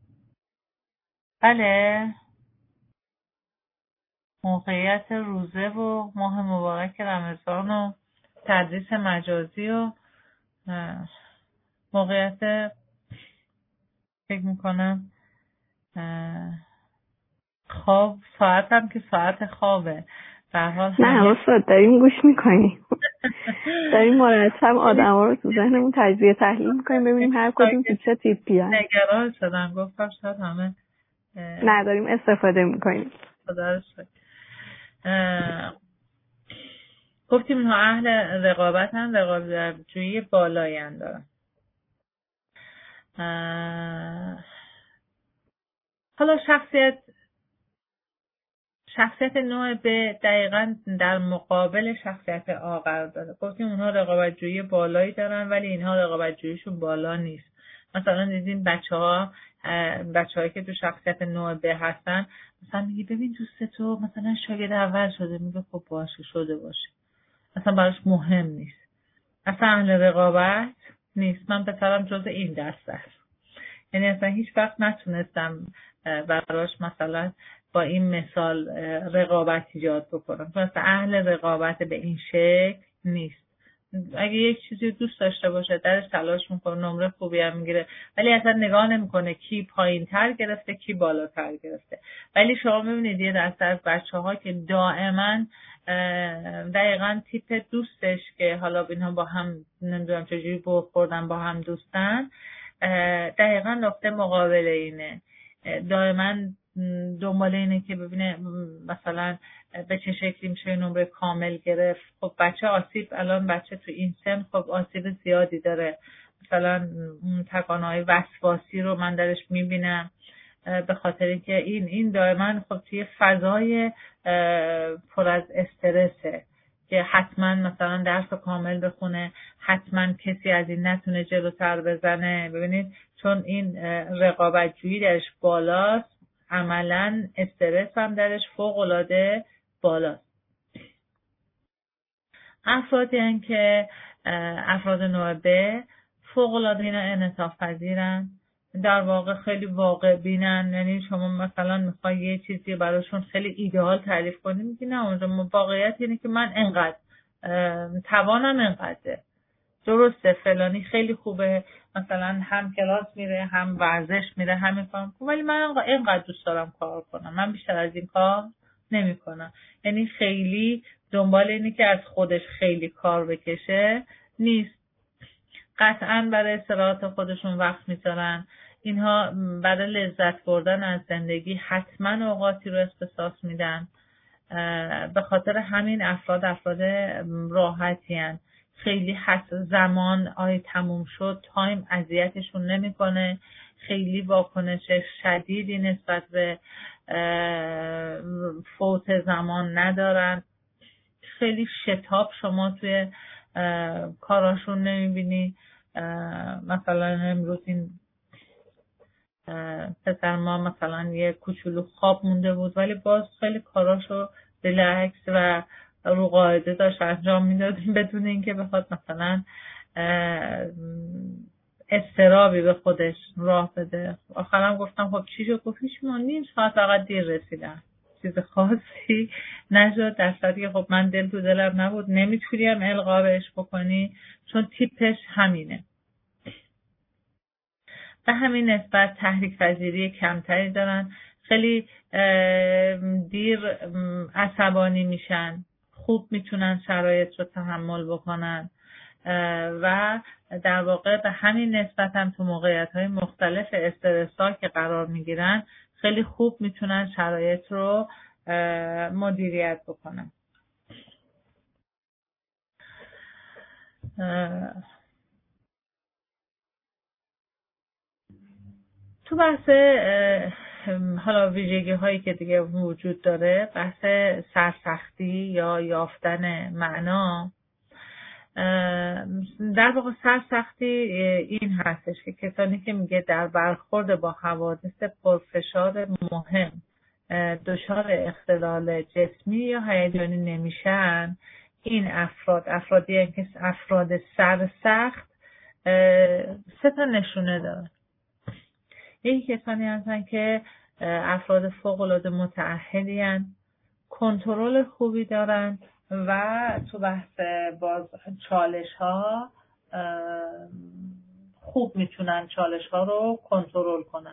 بله. موقعیت روزه و ماه مبارک رمضان و تدریس مجازی و موقعیت فکر میکنم خواب، ساعت هم که ساعت خوابه. در حال نه استاد داریم گوش میکنیم داریم مرتب آدم ها رو تو ذهنمون تجزیه تحلیل میکنیم ببینیم هر کدوم تو چه تیپی هست. نگران شدم، گفتم شاید همه نه داریم استفاده میکنیم. خدا رو شکر. گفتیم اینها اهل رقابتن، رقابت‌جویی بالایی دارن. حالا شخصیت نوع به دقیقاً در مقابل شخصیت آ قرار داره. گفتیم اونها رقابت‌جویی بالایی دارن ولی اینها رقابت‌جوییشون بالا نیست. مثلا دیدین بچه‌هایی که تو شخصیت نوع ب هستن، مثلا میگی ببین دوست تو مثلا شاگرد اول شده، میگه خب باشه شده باشه، اصلا براش مهم نیست، اصلا اهل رقابت نیست. من پسرم جز این دسته است، یعنی اصلا هیچ وقت نتونستم براش مثلا با این مثال رقابت ایجاد بکنم، چون اصلا اهل رقابت به این شکل نیست. اگه یک چیزی دوست داشته باشه درش تلاش میکنه، نمره خوبی هم میگیره، ولی اصلا نگاه نمیکنه کی پایین تر گرفته کی بالاتر گرفته. ولی شما میبینید یه دسته از بچه‌ها که دائما دقیقاً تیپ دوستش که حالا اینها با هم نمیدونم چجوری بخوردن با هم دوستن، دقیقاً نقطه مقابل اینه، دائما دنبال اینه که ببینه مثلا به چه شکلی میشه نمره کامل گرفت. خب الان بچه تو این سن خب آسیب زیادی داره، مثلا تکانه‌های وسواسی رو من درش میبینم به خاطر اینکه این دائما خب توی فضای پر از استرسه که حتما مثلا درس کامل بخونه، حتما کسی از این نتونه جلوتر بزنه. ببینید چون این رقابتجویی درش بالاست، عملا استرس هم درش فوق‌العاده بالاست. افرادی هستند که افراد نوع ب فوق‌العاده اینا انعطاف پذیرن، در واقع خیلی واقع بینن. یعنی شما مثلا میخوای یه چیزی براشون خیلی ایدئال تعریف کنی، میگی نه اونجا واقعیت اینه که من انقدر توانم انقدره، درسته فلانی خیلی خوبه مثلا هم کلاس میره هم ورزش میره همین کار، ولی من اینقدر دوست دارم کار کنم، من بیشتر از این کار نمی کنم. یعنی خیلی دنبال اینه که از خودش خیلی کار بکشه نیست، قطعا برای استراحت خودشون وقت میذارن. اینها برای لذت بردن از زندگی حتما اوقاتی رو اختصاص میدن به خاطر همین افراد راحتی هن. خیلی زمان تموم شد تایم اذیتشون نمیکنه، خیلی واکنش شدیدی نسبت به فوت زمان ندارن، خیلی شتاب شما توی کاراشون نمیبینی. مثلا امروز این پسر ما مثلا یه کوچولو خواب مونده بود ولی باز خیلی کاراشو ریلکس و رو قاعده داشت انجام میداد بدون اینکه بخواد مثلا استرابی به خودش راه بده. آخرم گفتم خب چی شد؟ گفت هیچ نیم ساعت فقط دیر رسیدم، چیز خاصی نشد. در صورتی که خب من دل تو دلم نبود، نمیتونیم القا بهش بکنی چون تیپش همینه. به همین نسبت تحریک پذیری کمتری دارن، خیلی دیر عصبانی میشن، خوب میتونن شرایط رو تحمل بکنن و در واقع به همین نسبت هم تو موقعیت‌های مختلف استرس‌ها که قرار میگیرن خیلی خوب میتونن شرایط رو مدیریت بکنن. تو بحث حالا ویژگی هایی که دیگه وجود داره، بحث سرسختی یا یافتن معنا، در واقع سرسختی این هستش که کسانی که میگه در برخورد با حوادث پرفشار مهم دچار اختلال جسمی یا هیجانی نمیشن، این افرادی که افراد سرسخت 3 تا نشونه دارن. یکی کسانی هستن که افراد فوق‌العاده متعهدی هستن، کنترل خوبی دارن و تو بحث باز چالش ها خوب میتونن چالش ها رو کنترل کنن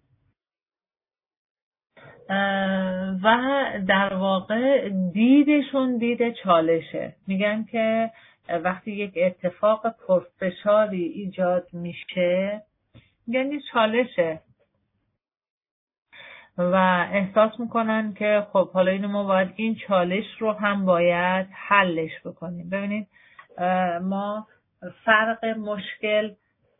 و در واقع دیدشون دید چالشه. میگن که وقتی یک اتفاق پرفشاری ایجاد میشه یعنی چالشه و احساس میکنن که خب حالا اینو ما باید این چالش رو هم باید حلش بکنیم. ببینید ما فرق مشکل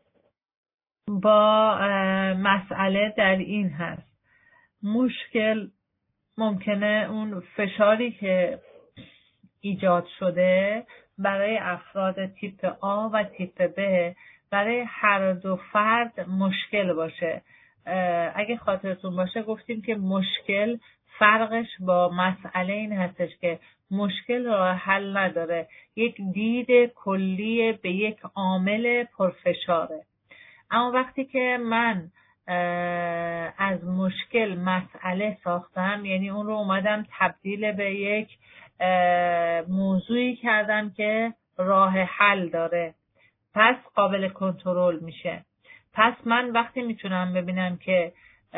با مسئله در این هست، مشکل ممکنه اون فشاری که ایجاد شده برای افراد تیپ آ و تیپ ب برای هر دو فرد مشکل باشه. اگه خاطرتون باشه گفتیم که مشکل فرقش با مسئله این هستش که مشکل راه حل نداره، یک دید کلی به یک عامل پرفشاره. اما وقتی که من از مشکل مسئله ساختم، یعنی اون رو اومدم تبدیل به یک موضوعی کردم که راه حل داره، پس قابل کنترل میشه. پس من وقتی میتونم ببینم که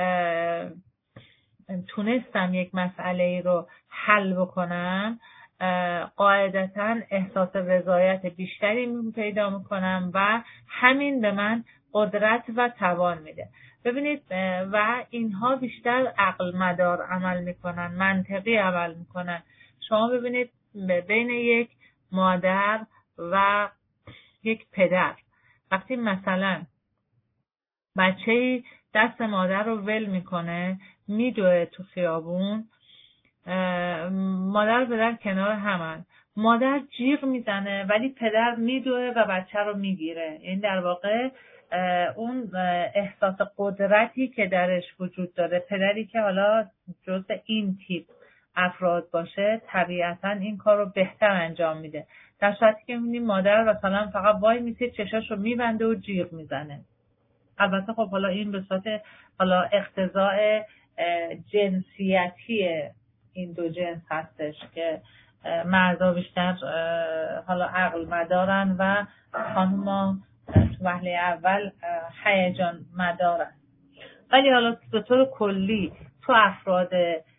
تونستم یک مسئله رو حل بکنم، قاعدتاً احساس رضایت بیشتری پیدا میکنم و همین به من قدرت و توان میده. ببینید و اینها بیشتر عقل مدار عمل میکنن، منطقی عمل میکنن. شما ببینید بین یک مادر و یک پدر، وقتی مثلا بچه‌ای دست مادر رو ول میکنه میدوه تو خیابون، مادر و پدر کنار همن، مادر جیغ میزنه ولی پدر میدوه و بچه رو میگیره. این در واقع اون احساس قدرتی که درش وجود داره، پدری که حالا جزء این تیپ افراد باشه طبیعتا این کار رو بهتر انجام میده، در صورتی که میبینیم مادر مثلا فقط وای میسه چشاش رو میبنده و جیغ میزنه. البته خب حالا این به صورت حالا اقتضاء جنسیتی این دو جنس هستش که مردا بیشتر حالا عقل مدارن و خانوما تو وهله اول هیجان مدارن. ولی حالا به طور کلی تو افراد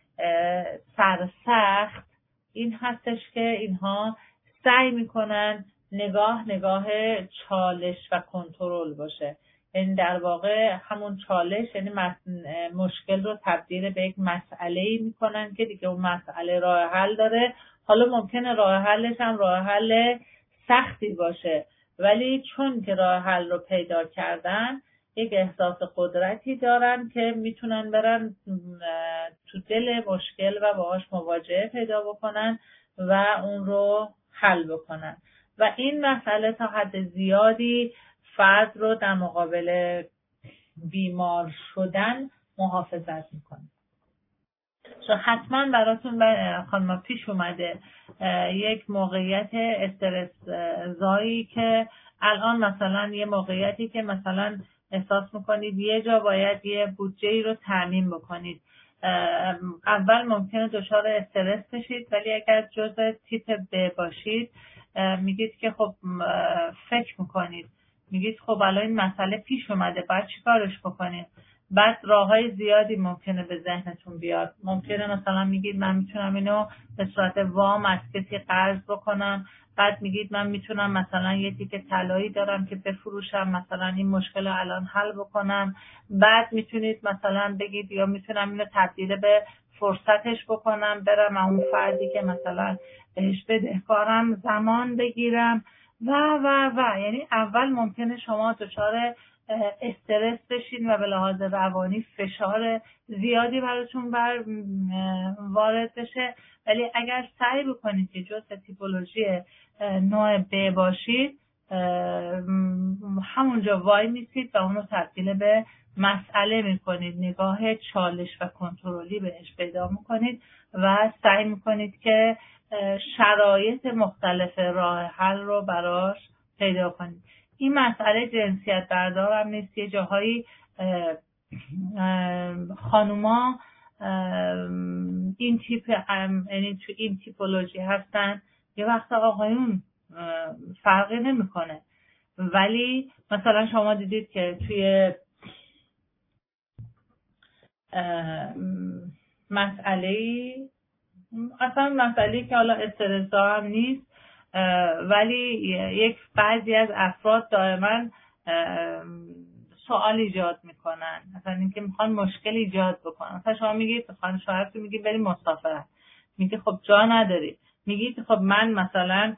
سرسخت این هستش که اینها سعی میکنن نگاه چالش و کنترل باشه، یعنی در واقع همون چالش، یعنی مشکل رو تبدیل به یک مسئله‌ای میکنن که دیگه اون مسئله راه حل داره. حالا ممکنه راه حلش هم راه حل سختی باشه، ولی چون که راه حل رو پیدا کردن یک احساس قدرتی دارن که میتونن برن تو دل مشکل و باهاش مواجهه پیدا بکنن و اون رو حل بکنن و این مسئله تا حد زیادی فرد رو در مقابل بیمار شدن محافظت میکنه. حتما براتون خانم پیش اومده یک موقعیت استرس زایی که الان مثلا یه موقعیتی که مثلا احساس میکنید یه جا باید یه بودجه‌ای رو تامین بکنید. اول ممکنه دچار استرس بشید، ولی اگر جزء تیپ ب باشید میگید که خب فکر میکنید، میگید خب الان این مسئله پیش اومده، باید چیکارش بکنید. بعد راههای زیادی ممکنه به ذهنتون بیاد. ممکنه مثلا میگید من میتونم اینو به صورت وام از کسی قرض بکنم، بعد میگید من میتونم مثلا یه تیکه طلایی دارم که بفروشم، مثلا این مشکل رو الان حل بکنم. بعد میتونید مثلا بگید یا میتونم اینو تبدیل به فرصتش بکنم، برم اون فردی که مثلا بهش بدهکارم زمان بگیرم و یعنی اول ممکنه شما دچار استرس بشین و به لحاظ روانی فشار زیادی براتون وارد بشه، ولی اگر سعی بکنید که جزء تیپولوژی نوع ب باشید همونجا وای میسید و اونو تبدیل به مسئله میکنید، نگاه چالش و کنترلی بهش پیدا میکنید و سعی میکنید که شرایط مختلف راه حل رو براش پیدا کنید. این مسئله جنسیت بردار هم نیست. یه جاهایی خانوما این تیپ یعنی تو این تیپولوژی هستن، یه وقت آقایون فرقی نمیکنه، ولی مثلا شما دیدید که توی مسئله که حالا استرس هم نیست، ولی یک بعضی از افراد دائما سوال ایجاد میکنن، مثلا اینکه میخوان مشکل ایجاد بکنن. مثلا شما میگید خانم شوهرتون میگید بریم مسافرت، میگه خب جا نداری، میگید خب من مثلا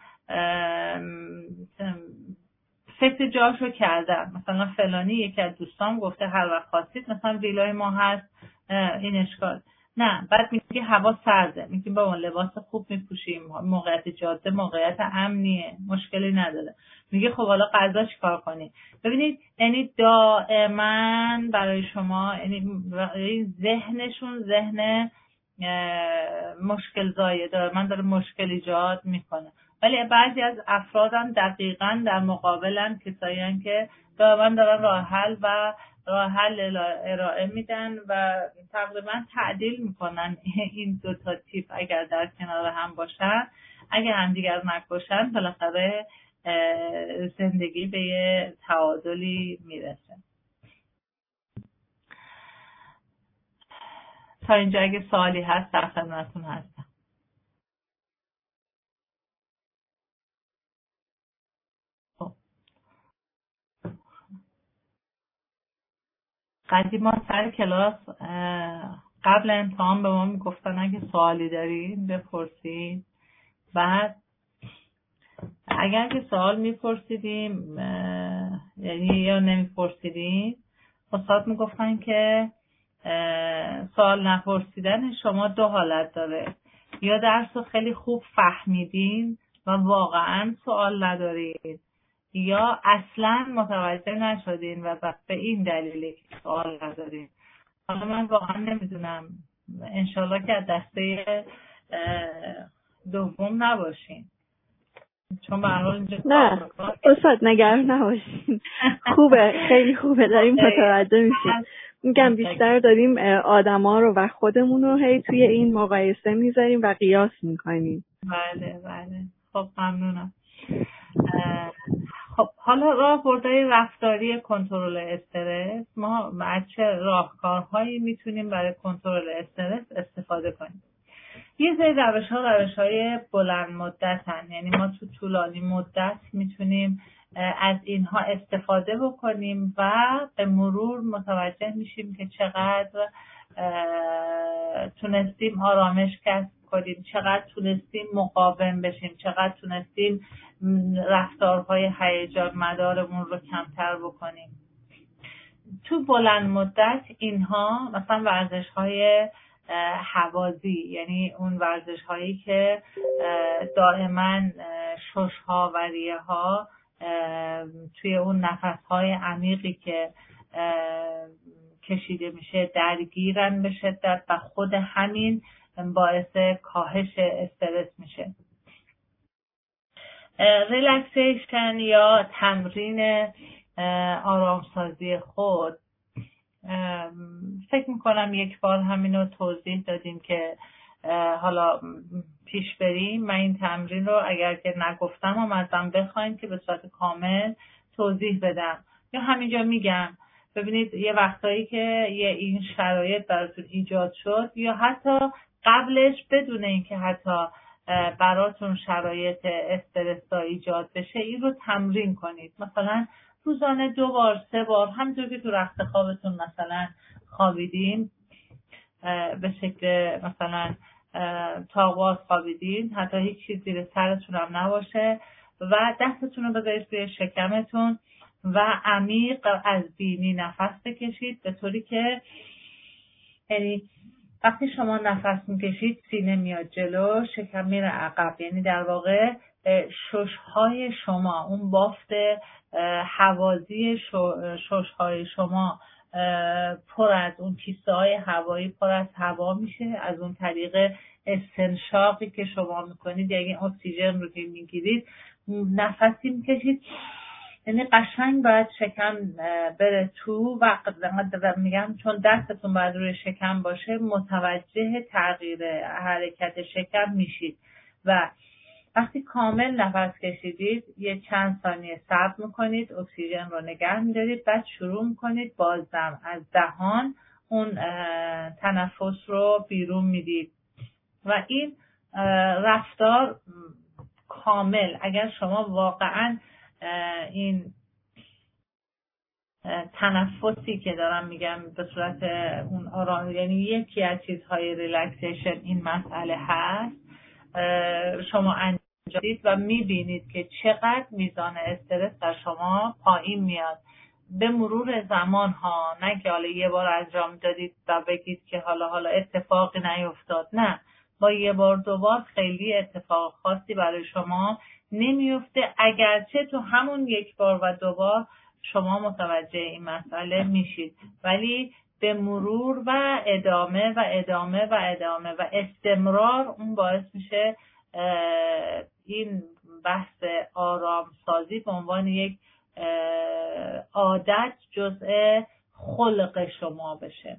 فکر جاشو کردم، مثلا فلانی یکی از دوستان گفته هر وقت خواستید مثلا ویلای ما هست این اشکال نه. بعد میگه هوا سرده، میگه با اون لباس خوب میپوشیم، موقعیت جاده موقعیت امنیه، مشکلی نداره. میگه خب حالا غذا چیکار کنی؟ ببینید یعنی دائما برای شما یعنی ذهنشون ذهن مشکل زایه، دائما داره مشکل ایجاد میکنه. ولی بعضی از افراد هم دقیقاً در مقابلن، کسایی که دائما دارن راه حل ارائه میدن و تقریبا تعدیل میکنن این دو تا تیپ اگر در کنار هم باشن. اگر هم دیگر نکشن بالاخره زندگی به یه تعادلی میرسه. تا اینجا اگه سوالی هست در خدمتتون هستم. قدیما سر کلاس قبل امتحان به ما میگفتن اگه سوالی دارین بپرسید. بعد اگر که سوال میپرسیدیم یعنی یا نمیپرسیدیم، استاد میگفتن که سوال نپرسیدن شما دو حالت داره، یا درس رو خیلی خوب فهمیدین و واقعا سوال ندارید، یا اصلا متوجه نشدین و به این دلیل سوال ندارین. حالا من واقعا نمیدونم، انشالله که از دسته دوم نباشین، چون به هر حال اینجا نه استاد نگران نباشین، خوبه، خیلی خوبه، داریم متوجه میشیم. میگم بیشتر داریم آدما رو و خودمون رو هی توی این مقایسه میذاریم و قیاس میکنیم. بله خب ممنونم. خب حالا راهبردهای رفتاری کنترل استرس، ما از چه راهکارهایی میتونیم برای کنترل استرس استفاده کنیم؟ یه سری روش‌های بلند مدتن، یعنی ما تو طولانی مدت میتونیم از اینها استفاده بکنیم و به مرور متوجه میشیم که چقدر تونستیم آرامش کسب کنیم، چقدر تونستیم مقاوم بشیم، چقدر تونستیم رفتارهای هیجان مدارمون رو کمتر بکنیم. تو بلند مدت اینها مثلا ورزش‌های هوازی، یعنی اون ورزش‌هایی که دائما شش‌ها و ریه‌ها توی اون نفس‌های عمیقی که کشیده میشه درگیرن به شدت و خود همین باعث کاهش استرس میشه. ریلکسیشن یا تمرین آرامسازی خود، فکر میکنم یک بار همینو توضیح دادیم که حالا پیش بریم. من این تمرین رو اگر که نگفتم هم ازم بخواین که به صورت کامل توضیح بدم یا همینجا میگم. ببینید یه وقتایی که این شرایط براتون ایجاد شد یا حتی قبلش بدون اینکه حتی براتون شرایط استرس ایجاد بشه، این رو تمرین کنید. مثلا روزانه 2 بار 3 بار، همونطور که تو رخت خوابتون مثلا خوابیدین به شکل مثلا تاقواز خوابیدین، حتی هیچ چیز زیر سرتون هم نباشه و دستتون رو بذارید روی شکمتون و عمیق از بینی نفس بکشید، به طوری که یعنی وقتی شما نفس میکشید سینه میاد جلو، شکم میره عقب، یعنی در واقع ششهای شما، اون بافت هوازی ششهای شما پر از اون کیسه های هوایی پر از هوا میشه. از اون طریق استنشاقی که شما میکنید، یعنی اکسیژن رو که میگیرید، نفسی میکشید، یعنی قشنگ باید شکم بره تو و میگم چون دستتون باید روی شکم باشه متوجه تغییر حرکت شکم میشید و وقتی کامل نفس کشیدید یه چند ثانیه صبر میکنید، اکسیژن رو نگه میدارید، بعد شروع میکنید بازدم از دهان اون تنفس رو بیرون میدید و این رفتار کامل اگر شما واقعا این تنفسی که دارم میگم به صورت اون آرام، یعنی یکی از چیزهای ریلکسیشن این مسئله هست، شما انجام دید و میبینید که چقدر میزان استرس در شما پایین میاد به مرور زمان ها. نه که حالا یه بار انجام دادید و بگید که حالا اتفاقی نیفتاد، نه، با یه بار 2 بار خیلی اتفاق خاصی برای شما نمیفته، اگرچه تو همون 1 بار و 2 بار شما متوجه این مسئله میشید، ولی به مرور و ادامه و ادامه و ادامه و استمرار اون باعث میشه این بحث آرام سازی به عنوان یک عادت جزء خلق شما بشه.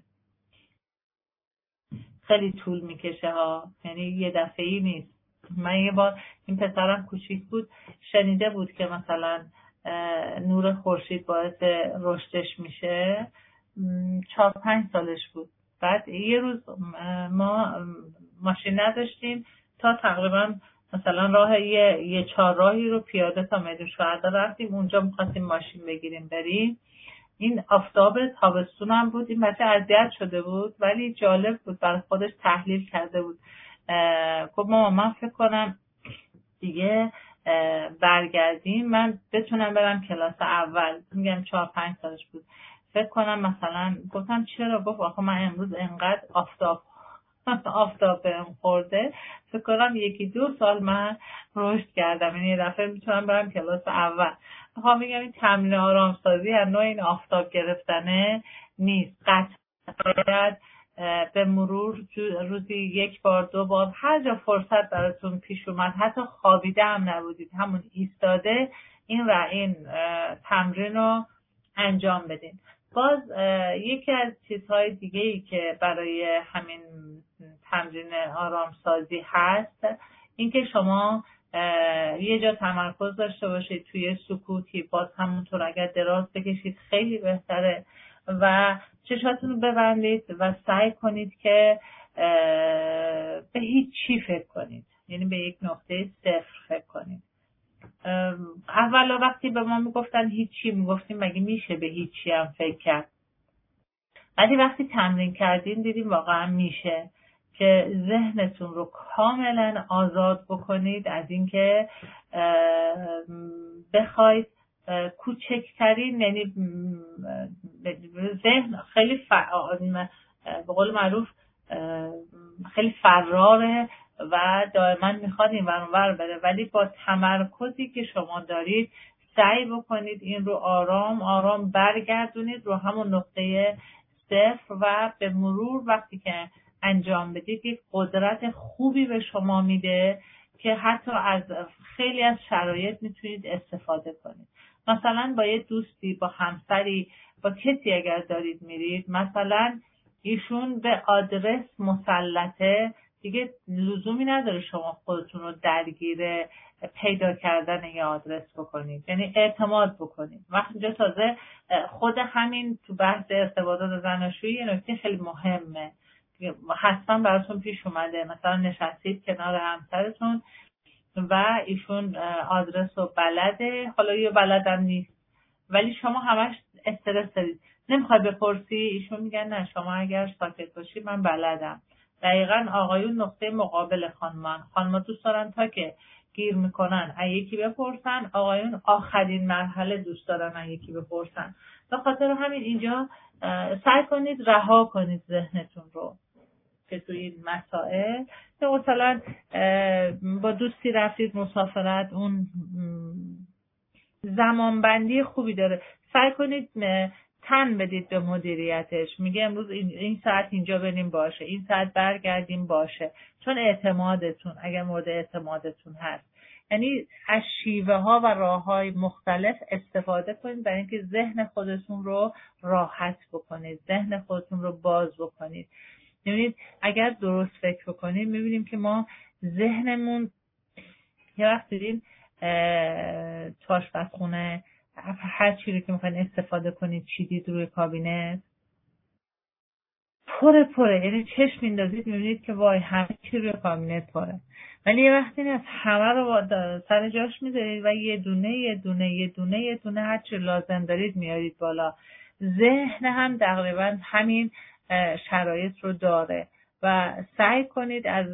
خیلی طول میکشه ها، یعنی یه دفعه‌ای نیست. من یه بار این پسرم کوچیک بود شنیده بود که مثلا نور خورشید باعث رشدش میشه، 4-5 سالش بود. بعد یه روز ما ماشین نداشتیم تا تقریبا مثلا راه یه 4 راهی رو پیاده تا میدون شهدا رفتیم، اونجا می‌خواستیم ماشین بگیریم بریم. این آفتاب تابستون هم بود، این بچه اذیت شده بود ولی جالب بود، برای خودش تحلیل کرده بود. گفت مامان من فکر کنم دیگه برگردیم من بتونم برم کلاس اول. میگم 4-5 سالش بود. فکر کنم مثلا گفتم چرا؟ گفت آخه من امروز انقدر آفتاب بهم خورده، فکر کنم 1-2 سال من رشد کردم، یعنی یه دفعه میتونم برم کلاس اول. میخوام بگم این تمرین آرامسازی از نوع این آفتاب گرفتنه نیست. قطعا به مرور روزی 1 بار 2 بار هر جا فرصت براتون پیش اومد، حتی خوابیده هم نبودید، همون ایستاده این تمرین رو انجام بدین. باز یکی از چیزهای دیگه‌ای که برای همین تمرین آرامسازی هست اینکه شما یه جا تمرکز داشته باشید توی سکوتی، باز همونطور اگر دراز بکشید خیلی بهتره و چشاتون رو ببندید و سعی کنید که به هیچ چی فکر کنید، یعنی به یک نقطه 0 فکر کنید. اولا وقتی به ما میگفتن هیچی، میگفتیم مگه میشه به هیچی هم فکر کرد. ولی وقتی تمرین کردین دیدیم واقعا میشه که ذهنتون رو کاملا آزاد بکنید از اینکه بخواید کوچکترین، یعنی ذهن خیلی به قول معروف خیلی فراره و دائما میخواد این ور اون ور بره، ولی با تمرکزی که شما دارید سعی بکنید این رو آرام آرام برگردونید رو همون نقطه صفر و به مرور وقتی که انجام بدید یک قدرت خوبی به شما میده که حتی از خیلی از شرایط میتونید استفاده کنید. مثلا با یه دوستی، با همسری، با کسی اگر دارید میرید، مثلا ایشون به آدرس مسلطه، دیگه لزومی نداره شما خودتون رو درگیر پیدا کردن یه آدرس بکنید، یعنی اعتماد بکنید. وقتی اینجا تازه خود همین تو بحث ارتباطات زناشویی یه نکته خیلی مهمه، حتما براتون پیش اومده، مثلا نشستید کنار همسرتون و ایشون آدرس رو بلده، حالا یه بلدم نیست، ولی شما همش استرس دارید، نمیخوای بپرسی، ایشون میگن نه شما اگر ساکت باشی من بلدم. دقیقاً آقایون نقطه مقابل خانم‌ها دوست دارن تا که گیر میکنن از یکی بپرسن، آقایون آخرین مرحله دوست دارن از یکی بپرسن. به خاطر همین اینجا سعی کنید رها کنید ذهنتون رو که توی این مسائل، مثلا با دوستی رفتید مسافرت، اون زمانبندی خوبی داره، سعی کنید تن بدید به مدیریتش. میگه امروز این ساعت اینجا بریم باشه، این ساعت برگردیم باشه، چون اعتمادتون اگر مورد اعتمادتون هست، یعنی از شیوه ها و راه های مختلف استفاده کنید برای اینکه ذهن خودتون رو راحت بکنید، ذهن خودتون رو باز بکنید. میبینید اگر درست فکر بکنید میبینیم که ما ذهنمون یه وقت دیدین تو آشپزخونه هر چیزی که میخواین استفاده کنید چیدید روی کابینت پره، یعنی چشم میندازید میبینید که وای همه چی روی کابینت پره، ولی یه وقتی نیست همه رو سر جاش میذارید و یه دونه هر چی لازم دارید میارید بالا. ذهن هم تقریبا همین شرایط رو داره و سعی کنید از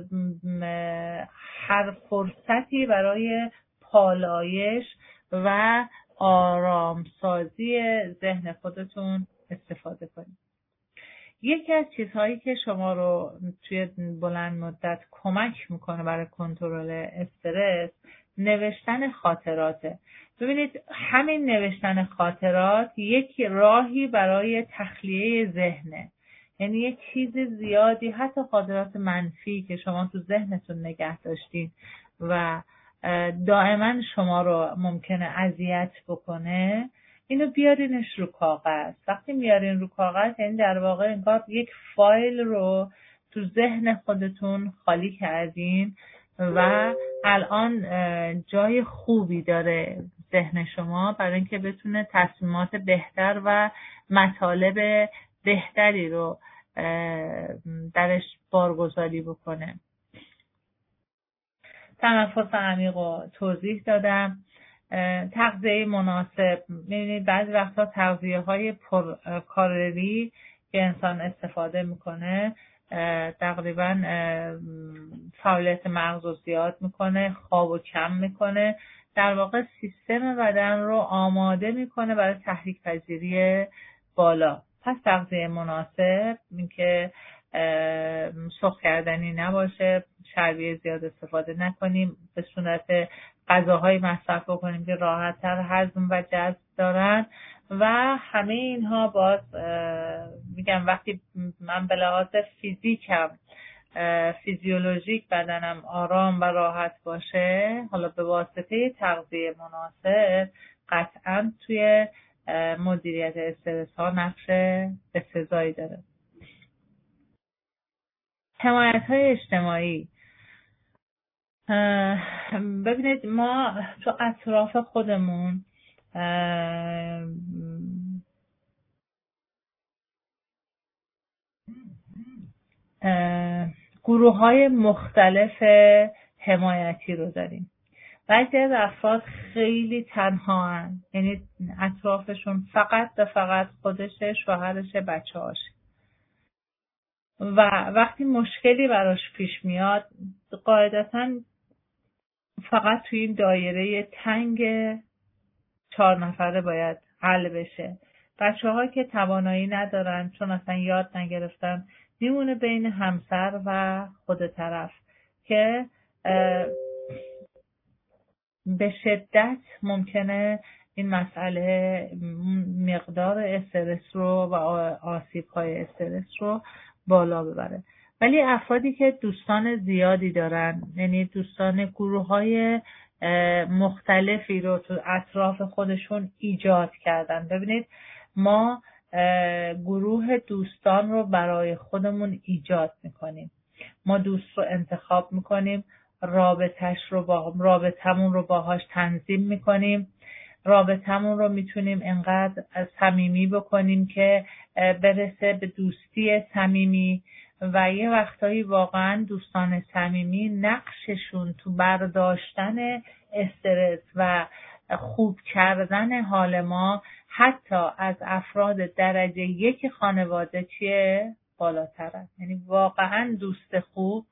هر فرصتی برای پالایش و آرامسازی ذهن خودتون استفاده کنید. یکی از چیزهایی که شما رو توی بلند مدت کمک میکنه برای کنترل استرس نوشتن خاطراته. ببینید همین نوشتن خاطرات یک راهی برای تخلیه ذهنه، یعنی یک چیز زیادی، حتی خاطرات منفی که شما تو ذهنتون نگه داشتین و دائما شما رو ممکنه اذیت بکنه، اینو بیارینش رو کاغذ. وقتی میارین رو کاغذ یعنی در واقع انگار یک فایل رو تو ذهن خودتون خالی کردین و الان جای خوبی داره ذهن شما برای اینکه بتونه تصمیمات بهتر و مطالب بهتری رو درش بارگذاری بکنه. تنفس عمیق رو توضیح دادم. تغذیه مناسب، می‌بینید بعضی وقتا تغذیه های پر کالری که انسان استفاده میکنه تقریبا فعالیت مغز رو زیاد میکنه، خواب رو کم میکنه، در واقع سیستم بدن رو آماده میکنه برای تحریک پذیری بالا. پس تغذیه مناسب، اینکه سرخ کردنی نباشه، چربی زیاد استفاده نکنیم، به صورت غذاهای مصرف بکنیم که راحت‌تر هضم و جذب دارن و همه اینها باز میگم وقتی من به لحاظ فیزیولوژیک بدنم آرام و راحت باشه، حالا به واسطه تغذیه مناسب قطعا توی مدیریت استرس ها نقش بسزایی داره. حمایت های اجتماعی، ببینید ما تو اطراف خودمون گروه های مختلف حمایتی رو داریم بعضی از افراد خیلی تنها هن. یعنی اطرافشون فقط و فقط خودشه، شوهرشه، بچه هاشه و وقتی مشکلی براش پیش میاد قاعدتاً فقط توی این دایره تنگ 4 نفره باید حل بشه. بچه‌ها که توانایی ندارن چون اصلا یاد نگرفتن، میمونه بین همسر و خود طرف که به شدت ممکنه این مسئله مقدار استرس رو و آسیب‌های استرس رو بالا ببره. ولی افرادی که دوستان زیادی دارن، یعنی دوستان گروه‌های مختلفی رو تو اطراف خودشون ایجاد کردن. ببینید ما گروه دوستان رو برای خودمون ایجاد میکنیم. ما دوست رو انتخاب میکنیم، رابطمون رو باهاش تنظیم میکنیم. رابطمون رو میتونیم انقدر صمیمی بکنیم که برسه به دوستی صمیمی و یه وقتایی واقعا دوستان صمیمی نقششون تو برداشتن استرس و خوب کردن حال ما حتی از افراد درجه 1 خانواده چیه؟ بالاتره. یعنی واقعا دوست خوب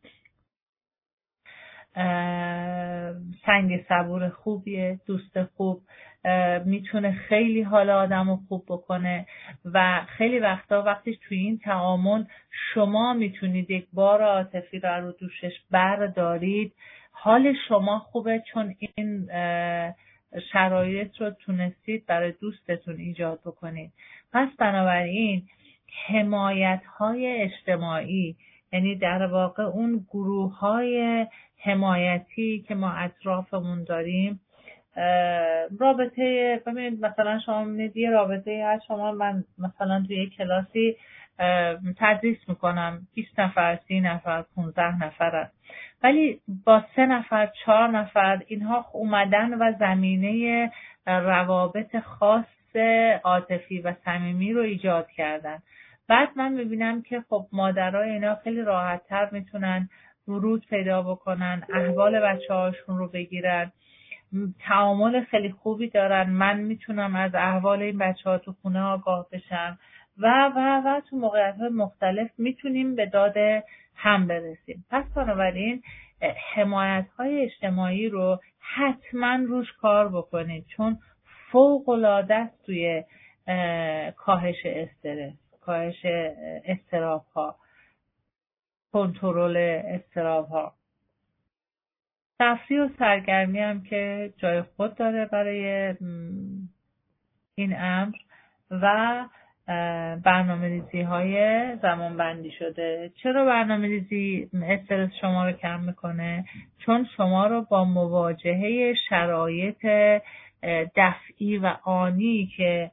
سنگ صبور خوبیه. دوست خوب میتونه خیلی حال آدم رو خوب بکنه و خیلی وقتا وقتی توی این تعامل شما میتونید یک بار عاطفی رو دوشش بردارید، حال شما خوبه چون این شرایط رو تونستید برای دوستتون ایجاد بکنید. پس بنابراین حمایت‌های اجتماعی، یعنی در واقع اون گروه‌های حمایتی که ما اطرافمون داریم، رابطه، ببینید مثلا شما می‌بینید یه رابطه هست، من مثلا توی یک کلاسی تدریس میکنم 20 نفر، 30 نفر، 15 نفر است، ولی با 3 نفر 4 نفر اینها اومدن و زمینه روابط خاص عاطفی و صمیمی رو ایجاد کردن. بعد من میبینم که خب مادرای اینا خیلی راحت‌تر میتونن ورود پیدا بکنن، احوال بچه‌هاشون رو بگیرن، تعامل خیلی خوبی دارن، من میتونم از احوال این بچه‌ها تو خونه آگاه بشم و تو موقعیت‌های مختلف میتونیم به داد هم برسیم. پس بنابراین حمایت‌های اجتماعی رو حتما روش کار بکنید چون فوق‌العاده است توی کاهش استرس، کاهش اضطراب‌ها، کنترل اضطراب‌ها. تفریح و سرگرمی هم که جای خود داره برای این امر و برنامه‌ریزی های زمان بندی شده. چرا برنامه‌ریزی استرس شما رو کم میکنه؟ چون شما رو با مواجهه شرایط دفعی و آنی که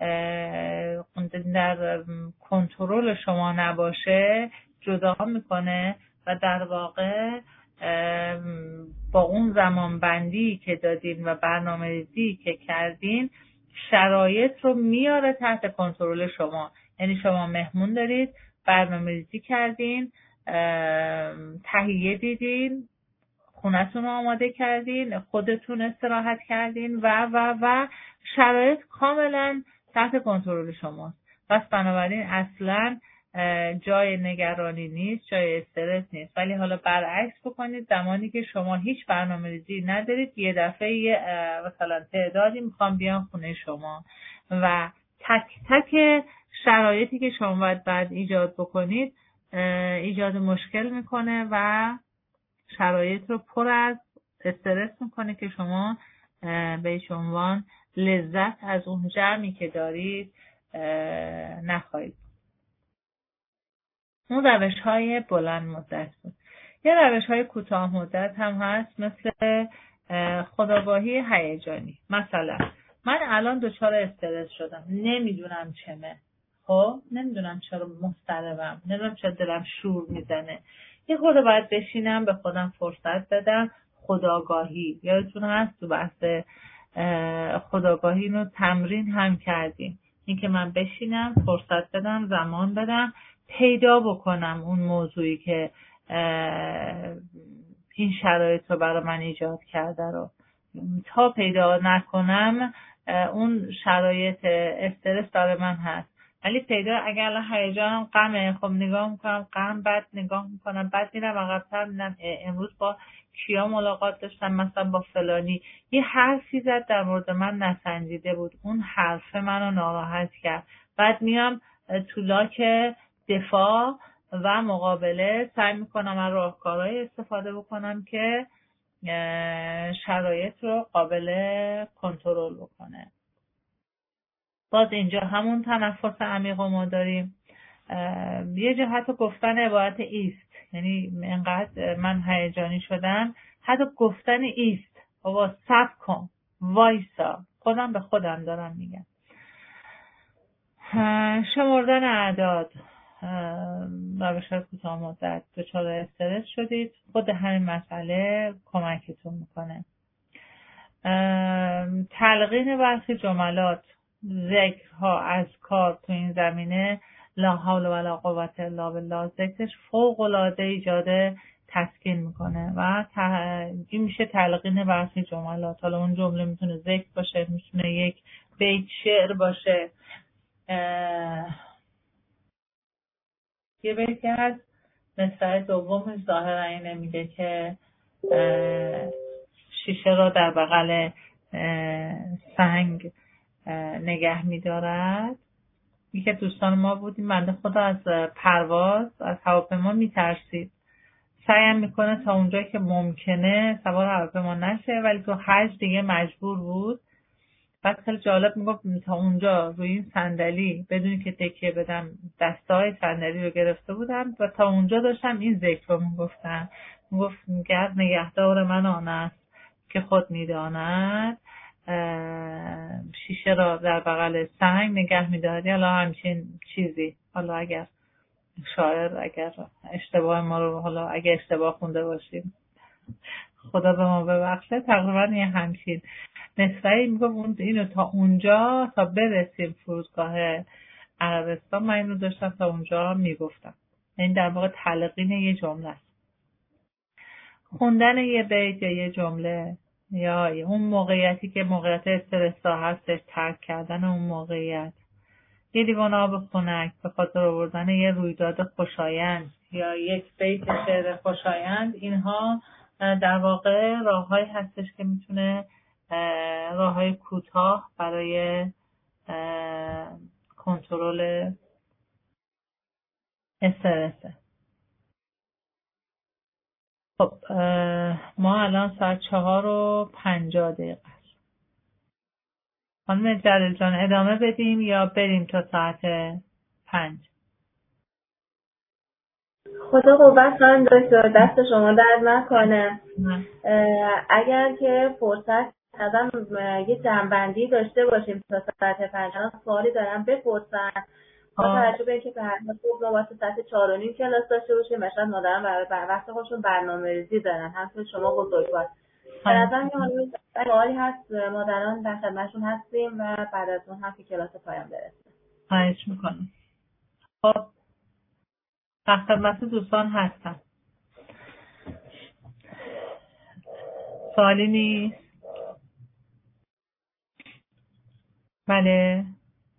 در کنترل شما نباشه جدا میکنه و در واقع با اون زمان بندی که دادین و برنامه‌ریزی که کردین شرایط رو میاره تحت کنترل شما. یعنی شما مهمون دارید، برنامه‌ریزی کردین، تهیه دیدین، خونتون رو آماده کردین، خودتون استراحت کردین و شرایط کاملا تحت کنترل شماست. پس بنابراین اصلا جای نگرانی نیست، جای استرس نیست. ولی حالا برعکس بکنید، زمانی که شما هیچ برنامه‌ریزی ندارید، یه دفعه مثلا تعدادی میخوام بیان خونه شما و تک تک شرایطی که شما باید بعد ایجاد بکنید ایجاد مشکل میکنه و شرایط رو پر از استرس میکنه که شما به هیچ عنوان لذت از اون جمعی که دارید نخواهید. اون روش‌های بلند مدت بود. یه روش‌های کوتاه مدت هم هست مثل خودآگاهی هیجانی. مثلا من الان دچار استرس شدم، نمیدونم چمه، خب نمیدونم چرا مضطربم، نمیدونم چرا دلم شور میزنه. یه خورده باید بشینم، به خودم فرصت بدم. خودآگاهی یادتون هست تو بحث خودآگاهی رو تمرین هم کردیم، این که من بشینم، فرصت بدم، زمان بدم، پیدا بکنم اون موضوعی که این شرایط رو برای من ایجاد کرده رو تا پیدا نکنم اون شرایط استرس برای من هست. ولی پیدا اگر الان هیجانم غمه، خب نگاه میکنم غم، بعد نگاه میکنم، بعد میرم عقب‌تر میرم امروز با کیا ملاقات داشتم، مثلا با فلانی یه حرفی زد در مورد من نسنجیده بود، اون حرف منو ناراحت کرد، بعد میام تو لاک دفاع و مقابله سعی میکنم از راهکارهای استفاده بکنم که شرایط رو قابل کنترل بکنه. باز اینجا همون تنفس عمیق رو ما داریم. یه جا حتی گفتن عبارت ایست، یعنی انقدر من هیجانی شدم حتی گفتن ایست، بابا صبر کن، وایسا، خودم به خودم دارم میگم. شمردن اعداد، روش کوتاه مدت دچار استرس شدید، خود همین مسئله کمکتون میکنه. تلقین برخی جملات، ذکرها، اذکار تو این زمینه لا حول ولا قوة الا بالله، ذکرش فوق العاده ایجاد تسکین میکنه و این میشه تلقین برخی جملات. حالا اون جمله میتونه ذکر باشه، میتونه یک بیت شعر باشه. یه بیتی هست مصرع دومش ظاهرا اینه، میگه که شیشه را در بغل سنگ نگه می‌دارد. یکی دوستان ما بودیم، بنده خدا از پرواز از هواپیما میترسید، سعیم میکنه تا اونجایی که ممکنه سوار هواپیما نشه، ولی تو حج دیگه مجبور بود. بعد خیلی جالب میگفت تا اونجا روی این صندلی بدونی که تکیه بدم دستای صندلی رو گرفته بودم و تا اونجا داشتم این ذکر رو میگفتم. میگفت گرد نگهدار من آن است که خود میداند، شیشه را در بغل سنگ نگه میداری. حالا همچین چیزی، حالا اگر شاعر اگر اشتباه ما رو، حالا اگر اشتباه خونده باشیم خدا به ما ببخشه، تقریبا یه همچین مصرعی میگم اینو تا اونجا تا برسیم فرودگاه عربستان من اینو داشتم تا اونجا میگفتم. این در واقع تلقین یه جمله است. خوندن یه بیت یا یه جمله یا اون موقعیتی که موقعیت استرس‌زا هستش، ترک کردن اون موقعیت، یه لیوان آب خنک به خاطر آوردن یه رویداد خوشایند یا یک بیت شعر خوشایند، اینها در واقع راه‌هایی هستش که میتونه راه‌های کوتاه برای کنترل استرسه. خب ما الان ساعت 4:50 خانم جلال جان ادامه بدیم یا بریم تا ساعت 5؟ خدا قوت خانم دکتر، دست شما درد نکنه. اگر که فرصت ازم یه جنبندی داشته باشیم تا ساعت 5، سوالی دارم بپرسن. با توجه به اینکه به هر حال صبح واسه ساعت 4:30 کلاس داشته باشیم، مثلا مادرم برای وقت خودشون برنامه‌ریزی دارن، همچنین شما بزرگوار. بعضا یه سوالی هست مادران در خدمتشون هستیم و بعد از اون هم که کلاس پایان برسه. خواهش میکنم. خب در خدمت دوستان هستم. سوالی نیست؟ بله.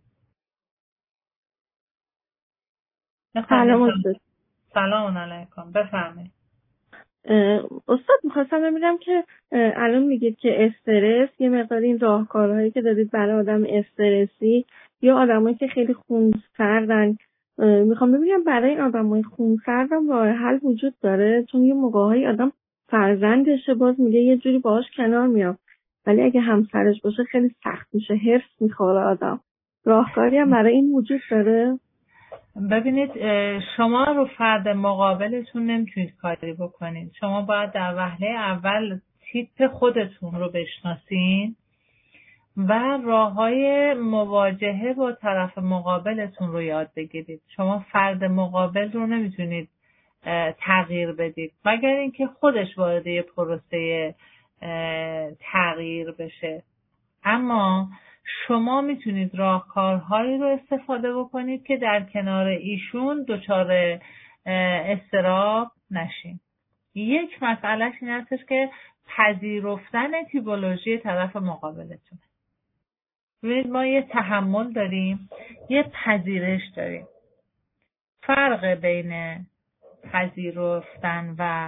سلام علیکم، بفرمایید. استاد میخواستم ببینم که الان میگید که استرس یه مقدار این راهکارهایی که دادید برای آدم استرسی یا آدمایی که خیلی خونسردن، میخوام ببینم برای این آدمای خونسرد هم راه حل وجود داره؟ چون یه موقع‌هایی آدم فرزندشه باز میگه یه جوری باهاش کنار میام، ولی اگه همسرش باشه خیلی سخت میشه، حرص میخوره آدم. راهکاری هم برای این وجود داره؟ ببینید شما رو فرد مقابلتون نمیتونید کاری بکنید. شما باید در وهله اول تیپ خودتون رو بشناسین و راه‌های مواجهه با طرف مقابلتون رو یاد بگیرید. شما فرد مقابل رو نمیتونید تغییر بدید مگر اینکه خودش وارد یه پروسه تغییر بشه. اما شما میتونید راهکارهایی رو استفاده بکنید که در کنار ایشون دچار اضطراب نشین. یک مسئلهش این هستش که پذیرفتن تیپولوژی طرف مقابلتونه. ببینید ما یه تحمل داریم، یه پذیرش داریم. فرق بین پذیرفتن و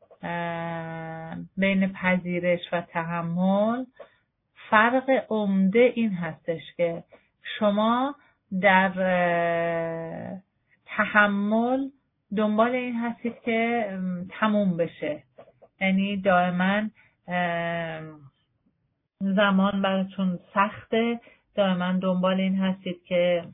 بین پذیرش و تحمل، فرق عمده این هستش که شما در تحمل دنبال این هستید که تموم بشه، یعنی دائما زمان براتون سخته، دائما دنبال این هستید که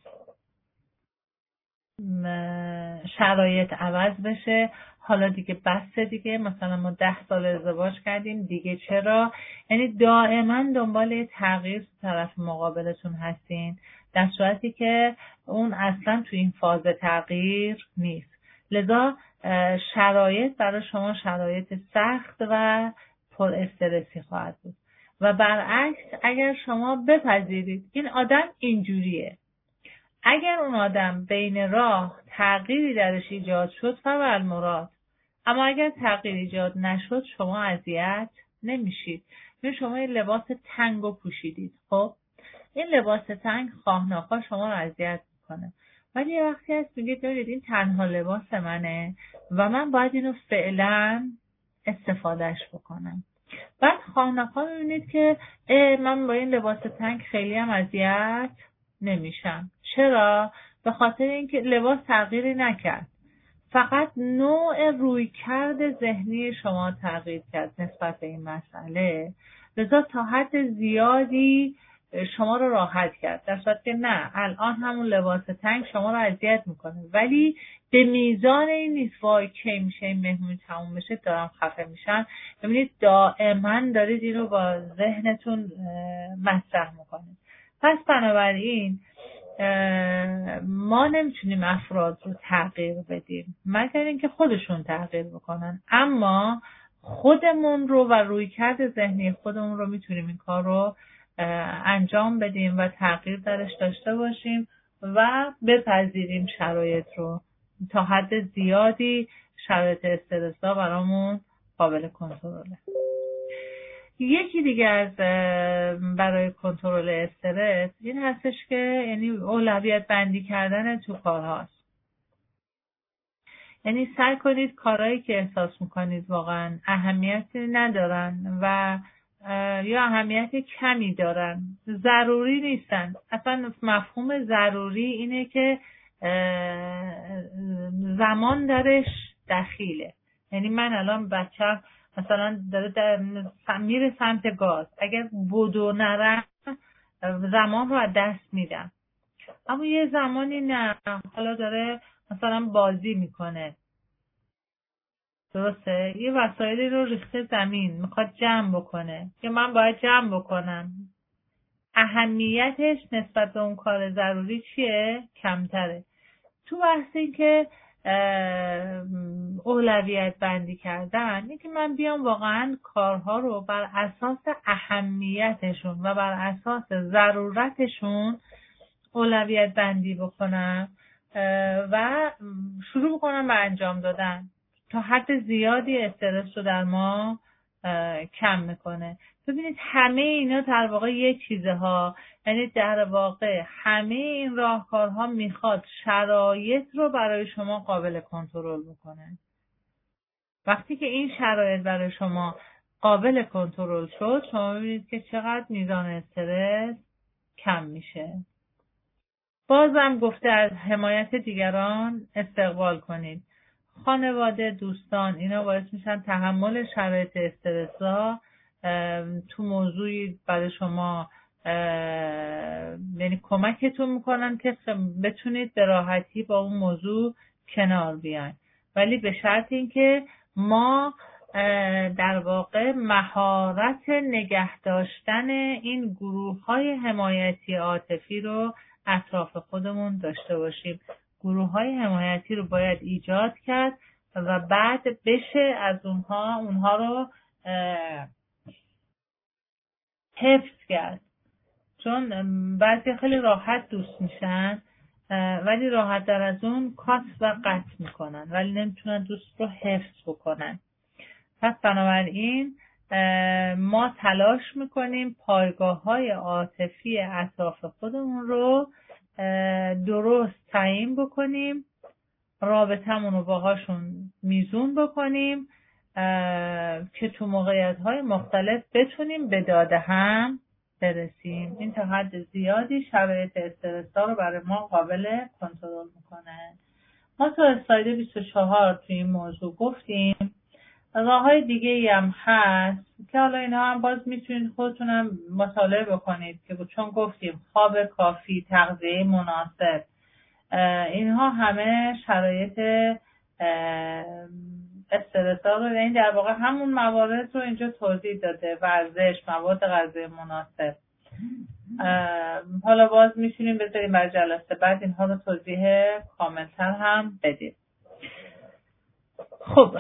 شرایط عوض بشه. حالا دیگه بسه دیگه، مثلا ما 10 سال ازدواج کردیم دیگه چرا، یعنی دائما دنبال تغییر طرف مقابلتون هستین، در صورتی که اون اصلا تو این فاز تغییر نیست. لذا شرایط برای شما شرایط سخت و پر استرسی خواهد بود. و برعکس اگر شما بپذیرید این آدم اینجوریه، اگر اون آدم بین راه تغییری درش ایجاد شد فالمراد، اما اگر تغییر ایجاد نشد شما اذیت نمیشید. چون شما این لباس تنگو پوشیدید، خب این لباس تنگ خواه ناخواه شما رو اذیت میکنه، ولی یه وقتی هست میگید ببینید این تنها لباس منه و من باید اینو فعلا استفادهش بکنم. بعد خواه ناخواه میبینید که من با این لباس تنگ خیلی هم اذیت نمیشم. چرا؟ به خاطر اینکه لباس تغییری نکرد، فقط نوع رویکرد ذهنی شما تغییر کرد نسبت به این مسئله، لذا تا حد زیادی شما رو راحت کرد، در صورتی که نه، الان همون لباس تنگ شما رو اذیت میکنه، ولی به میزان این نیست وای کی میشه این مهمونی تموم بشه دارم خفه میشم. ببینید دائما دارید این رو با ذهنتون مطرح میکنید. پس بنابراین ما نمیتونیم افراد رو تغییر بدیم مگر اینکه خودشون تغییر بکنن، اما خودمون رو و رویکرد ذهنی خودمون رو میتونیم این کار رو انجام بدیم و تغییر درش داشته باشیم و بپذیریم شرایط رو. تا حد زیادی شرایط استرس‌ها برامون قابل کنترله. یکی دیگه از برای کنترل استرس این هستش که یعنی اولویت بندی کردن تو کارهاست. یعنی سعی کنید کارهایی که احساس میکنید واقعا اهمیتی ندارن و یا اهمیت کمی دارن، ضروری نیستن. اصلا مفهوم ضروری اینه که زمان درش دخیله. یعنی من الان بچه‌م مثلا داره میره سمت گاز، اگر بدو نرم زمان رو از دست میدم، اما یه زمانی نه، حالا داره مثلا بازی میکنه، درسته؟ یه وسایلی رو ریخته زمین میخواد جمع بکنه که من باید جمع بکنم، اهمیتش نسبت به اون کار ضروری چیه؟ کمتره. تو بحث این که اولویت بندی کردن اینه که من بیام واقعا کارها رو بر اساس اهمیتشون و بر اساس ضرورتشون اولویت بندی بکنم و شروع بکنم به انجام دادن. تا حد زیادی استرس رو در ما کم میکنه. ببینید همه اینا در واقع یک چیزه ها، یعنی در واقع همه این راهکارها میخواد شرایط رو برای شما قابل کنترل بکنه. وقتی که این شرایط برای شما قابل کنترل شد، شما ببینید که چقدر میزان استرس کم میشه. بازم گفته از حمایت دیگران استقبال کنید. خانواده، دوستان، اینا باعث میشن تحمل شرایط استرس‌ها تو موضوعی برای شما یعنی کمکتون میکنن که بتونید به راحتی با اون موضوع کنار بیاین، ولی به شرط اینکه ما در واقع مهارت نگه داشتن این گروه‌های حمایتی عاطفی رو اطراف خودمون داشته باشیم. گروه‌های حمایتی رو باید ایجاد کرد و بعد بشه از اونها رو حفظ کرد، چون بعضی خیلی راحت دوست میشن ولی راحت در از اون کات و قطع میکنن ولی نمیتونن دوست رو حفظ بکنن. پس بنابراین ما تلاش میکنیم پایگاه‌های عاطفی اطراف خودمون رو درست تعیین بکنیم، رابطمون رو باهاشون میزون بکنیم که تو موقعیت‌های مختلف بتونیم به داده هم برسیم. این تا حد زیادی شرایط استرس‌ها رو برای ما قابل کنترل میکنه. ما تو اسلاید 24 تو این موضوع گفتیم. راه‌های دیگه‌ای هم هست که حالا اینا هم باز میتونید خودتونم مطالعه بکنید که چون گفتیم خواب کافی، تغذیه مناسب، اینها همه شرایط استرس‌ها رو، این در واقع همون موارد رو اینجا توضیح داده، ورزش، مواد غذایی مناسب. حالا باز میتونیم بذاریم برای جلسه بعد اینها رو توضیح کاملتر هم بدیم. خب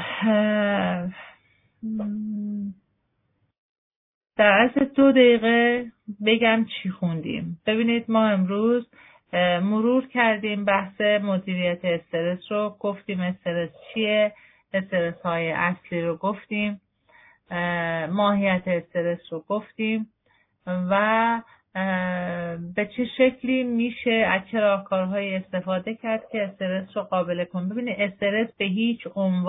در عرض 2 دقیقه بگم چی خوندیم. ببینید ما امروز مرور کردیم بحث مدیریت استرس رو، گفتیم استرس چیه، استرس های اصلی رو گفتیم، ماهیت استرس رو گفتیم و به چه شکلی میشه از چه راهکارهایی استفاده کرد که استرس رو قابل کنه. ببینید استرس به هیچ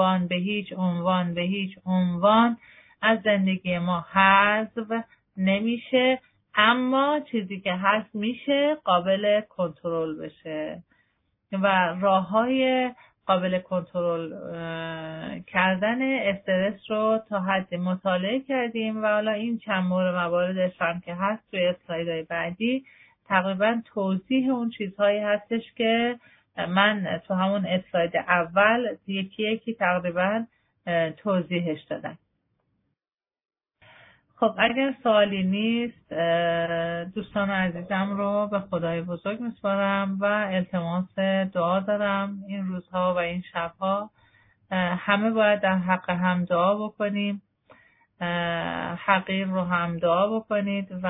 عنوان از زندگی ما حذف نمیشه، اما چیزی که هست میشه قابل کنترل بشه و راههای قابل کنترل کردن استرس رو تا حد مطالعه کردیم و حالا این چند مواردش هم که هست توی اسلایدهای بعدی تقریبا توضیح اون چیزهایی هستش که من تو همون اسلاید اول یکی تقریبا توضیحش دادم. خب اگر سوالی نیست دوستان عزیزم رو به خدای بزرگ میسپارم و التماس دعا دارم. این روزها و این شبها همه باید در حق هم دعا بکنیم، حقیر رو هم دعا بکنید و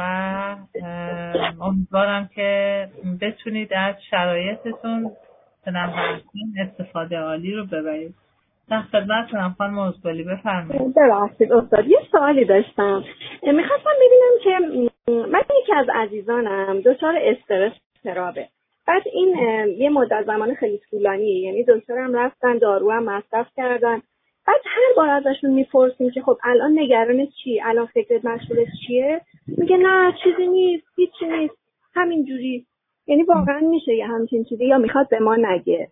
امیدوارم که بتونید از شرایطتون به نظر استفاده عالی رو ببرید. در خدمتتونم خانم ازبالی، بفرمایید. ببخشید استاد، یه سوالی داشتم. میخواستم ببینم که من یکی از عزیزانم دچار استرس اضطرابه. بعد این یه مدت زمان خیلی طولانی، یعنی دکترم رفتن، دارو هم مصرف کردن. بعد هر بار ازشون میپرسیم که خب الان نگران چی؟ الان فکرت مشغول چیه؟ میگه نه چیزی نیست، هیچی نیست، همینجوری. یعنی واقعا میشه یه همچین چیزی یا میخواد به ما نگه؟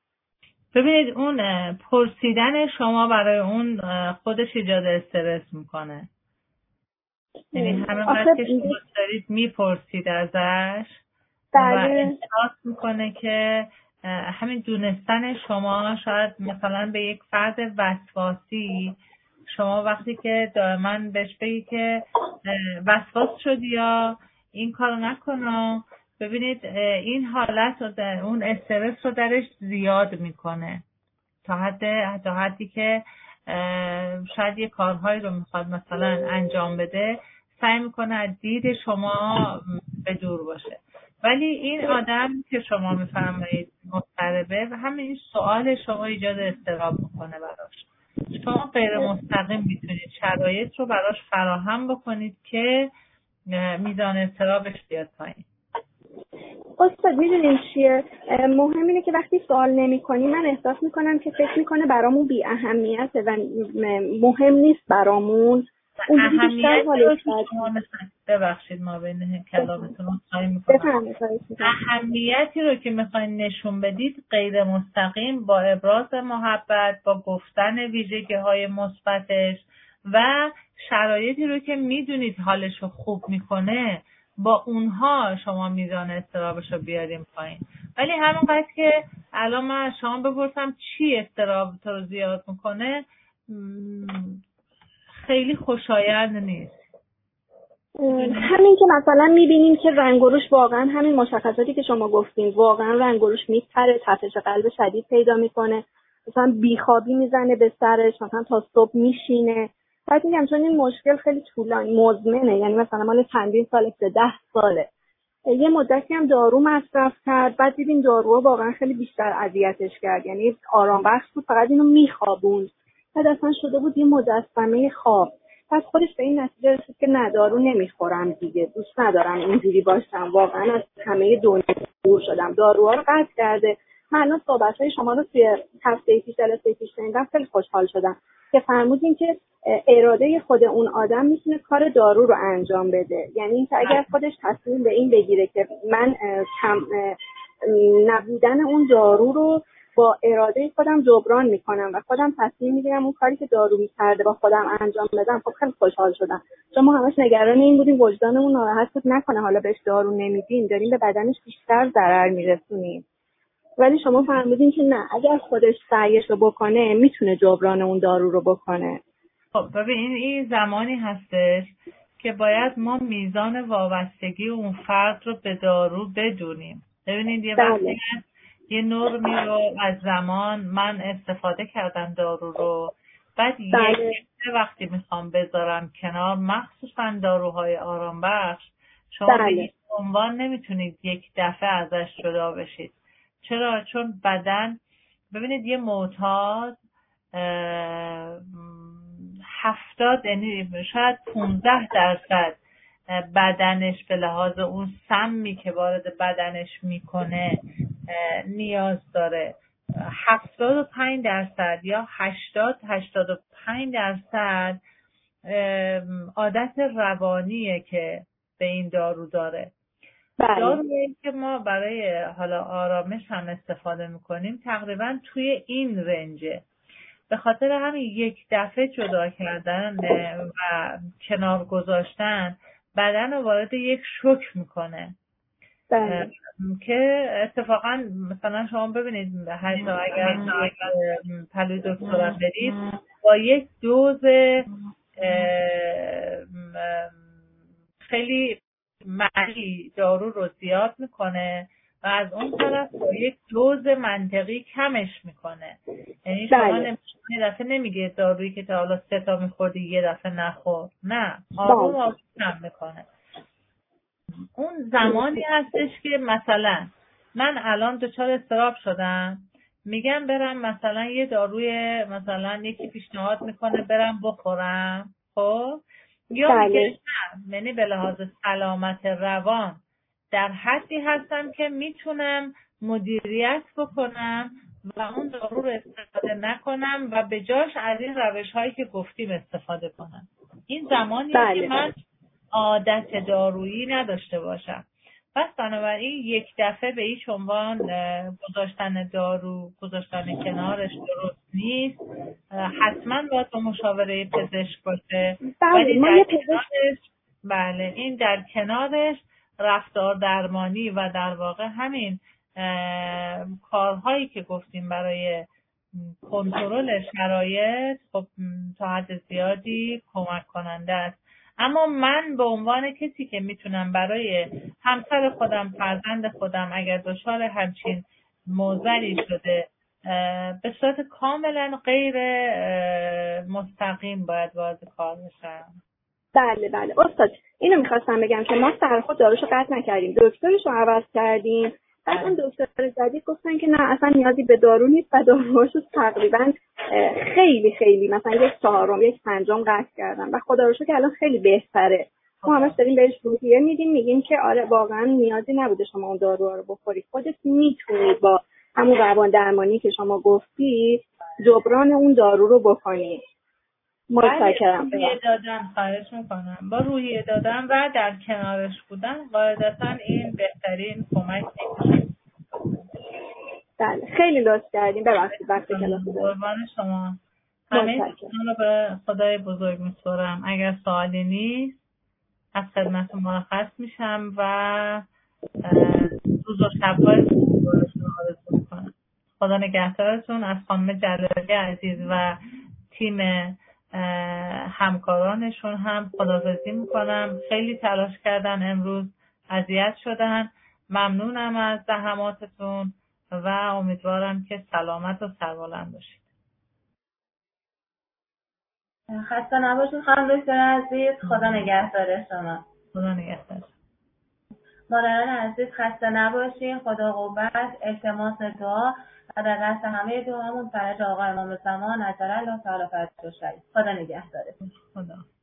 ببینید اون پرسیدن شما برای اون خودش ایجاد استرس میکنه. یعنی همینقدر که شما دارید میپرسید ازش و احساس میکنه که همین دونستن شما شاید مثلا به یک فرد وسواسی، شما وقتی که دائما بهش بگی که وسواس شدی یا این کارو نکنو، ببینید این حالت رو اون استرس رو درش زیاد میکنه تا حدی که شاید یه کارهایی رو میخواد مثلا انجام بده، سعی میکنه از دید شما به دور باشه. ولی این آدم که شما میفرمایید مضطربه و همین سوال شما ایجاد اضطراب میکنه براش. شما غیر مستقیم میتونید شرایط رو براش فراهم بکنید که میزان اضطرابش بیاد پایین. استاد میدونین چیه؟ مهم اینه که وقتی سوال نمی کنی من احساس میکنم که فکر میکنه برامون بی اهمیته و مهم نیست برامون. اهمیتی رو که شما ببخشید ما بین کلامتون رو خواهی میکنم. اهمیتی رو که میخواین نشون بدید غیر مستقیم با ابراز محبت، با گفتن ویژگی های مثبتش و شرایطی رو که میدونید حالش رو خوب میکنه با اونها شما میزان اضطرابش رو بیاریم پایین. ولی همونقدر که الان من شما بپرسم چی اضطراب تو رو زیاد میکنه خیلی خوشایند نیست. همین که مثلا میبینیم که رنگ و روش واقعا همین مشخصاتی که شما گفتین، واقعا رنگ و روش میپره، تپش قلب شدید پیدا میکنه، مثلا بیخوابی میزنه به سرش، مثلا تا صبح میشینه. بعد میگم چون این مشکل خیلی طولانی مزمنه، یعنی مثلا مال چندین ساله، 10 ساله، یه مدتی هم دارو مصرف کرد. بعد دیدیم داروها واقعا خیلی بیشتر اذیتش کرد، یعنی آرام بخش بود، فقط اینو میخوابوند. بعد اصلا شده بود یه مجسمه خواب. پس خودش به این نتیجه رسید که نه دارو نمیخورم دیگه، دوست ندارم اینجوری باشم، واقعا از همه دنیا دور شدم، داروها رو قطع کرده. من الان صحبت‌های شما رو توی هفته پیش جلسه پیش شنیدم، خیلی خوشحال شدم که فرمودین که اراده خود اون آدم میتونه کار دارو رو انجام بده. یعنی اینکه اگر خودش تصمیم به این بگیره که من نبودن اون دارو رو با اراده خودم جبران میکنم و خودم تصمیم میگیرم اون کاری که دارو میکرده با خودم انجام بدم، خب خیلی خوشحال شدم. چون ما همش نگران این بودیم وجدانمون ناراحت بود نکنه حالا بهش دارو نمیدیم داریم به بدنش بیشتر ضرر میرسونیم. ولی شما فرمودین که نه، اگر خودش سعیش رو بکنه میتونه جبران اون دارو رو بکنه. خب ببین این زمانی هستش که باید ما میزان وابستگی اون فرد رو به دارو بدونیم. ببینید یه وقتی یه نرمی رو از زمان من استفاده کردم دارو رو، بعد یک وقتی میخوام بذارم کنار، مخصوصا داروهای آرام بخش، شما به هیچ عنوان نمیتونید یک دفعه ازش جدا بشید. چرا؟ چون بدن، ببینید یه معتاد 70 یعنی شاید 15% بدنش به لحاظ اون سمی که وارد بدنش میکنه نیاز داره. 75% یا 85% عادت روانیه که به این دارو داره. دارویی که ما برای حالا آرامش هم استفاده میکنیم تقریبا توی این رنجه. به خاطر همین یک دفعه جدا کردن و کنار گذاشتن بدن رو وارد یک شوک میکنه. که اتفاقا مثلا شما ببینید حتی اگر پلوی دکتر برید با یک دوز خیلی معنی دارو رو زیاد میکنه و از اون طرف با یک دوز منطقی کمش میکنه. یعنی شما یه دفعه نمیگه دارویی که تا حالا 3 تا میخوردی یه دفعه نخور، نه، آروم کم میکنه. اون زمانی هستش که مثلا من الان دچار اضطراب شدم، میگم برم مثلا یه داروی مثلا یکی پیشنهاد میکنه برم بخورم، خب یا میگه نه، یعنی به لحاظ سلامت روان در حدی هستم که میتونم مدیریت بکنم و اون دارو رو استفاده نکنم و به جاش از این روش هایی که گفتیم استفاده کنم. این زمانی که من عادت دارویی نداشته باشم. پس بنابراین یک دفعه به هیچ عنوان گذاشتن دارو، گذاشتن کنارش درست نیست. حتما باید با مشاوره پزشک باشه. ولی در کنارش این در کنارش رفتار درمانی و در واقع همین کارهایی که گفتیم برای کنترل شرایط خب تا حد زیادی کمک کننده است. اما من به عنوان کسی که میتونم برای همسر خودم، فرزند خودم اگر دچار همچین موضوعی شده به صورت کاملا غیر مستقیم باید وارد کار بشم. بله استاد، اینو میخواستم بگم که ما سر خود داروشو قطع نکردیم، دکترش رو عوض کردیم. بعد اون دکتر جدید گفتن که نه اصلا نیازی به دارو نیست و داروهاشو تقریبا خیلی مثلا 1/4 1/5 قطع کردن و خدا رو شکر که الان خیلی بهتره. ما همش داریم بهش روحیه میگیم که آره واقعا نیازی نبوده شما اون داروها رو بخورید، خودت میتونید با همون روان درمانی که شما گفتی جبران اون دارو رو بکنید. متشکرم. روحیه دادن، خواهش میکنم، با روحیه دادن و در کنارش بودن قاعدتا این بهترین کمک میکنه. بله خیلی لطف کردیم، ببخشید وقت کلاس قربان شما. همه چیزان رو به خدای بزرگ میسپارم. اگر سوالی نیست از خدمت مرخص میشم و روز و شب‌های خوب رو آرزو میکنم. خدا نگهدارتون. از خانم جلالی عزیز و تیم همکارانشون هم خداحافظی میکنم. خیلی تلاش کردن امروز، اذیت شدن. ممنونم از زحماتتون و امیدوارم که سلامت و سربلند باشید. خسته نباشید خانم دکتر عزیز. خدا نگهدار شما. خدا نگهدار. مادران عزیز خسته نباشید. خدا قوت، التماس دعا و در قصد همه دعامون فرج آقا امام زمان عجل الله تعالی فرجه و شریف. خدا نگهدارتون. خدا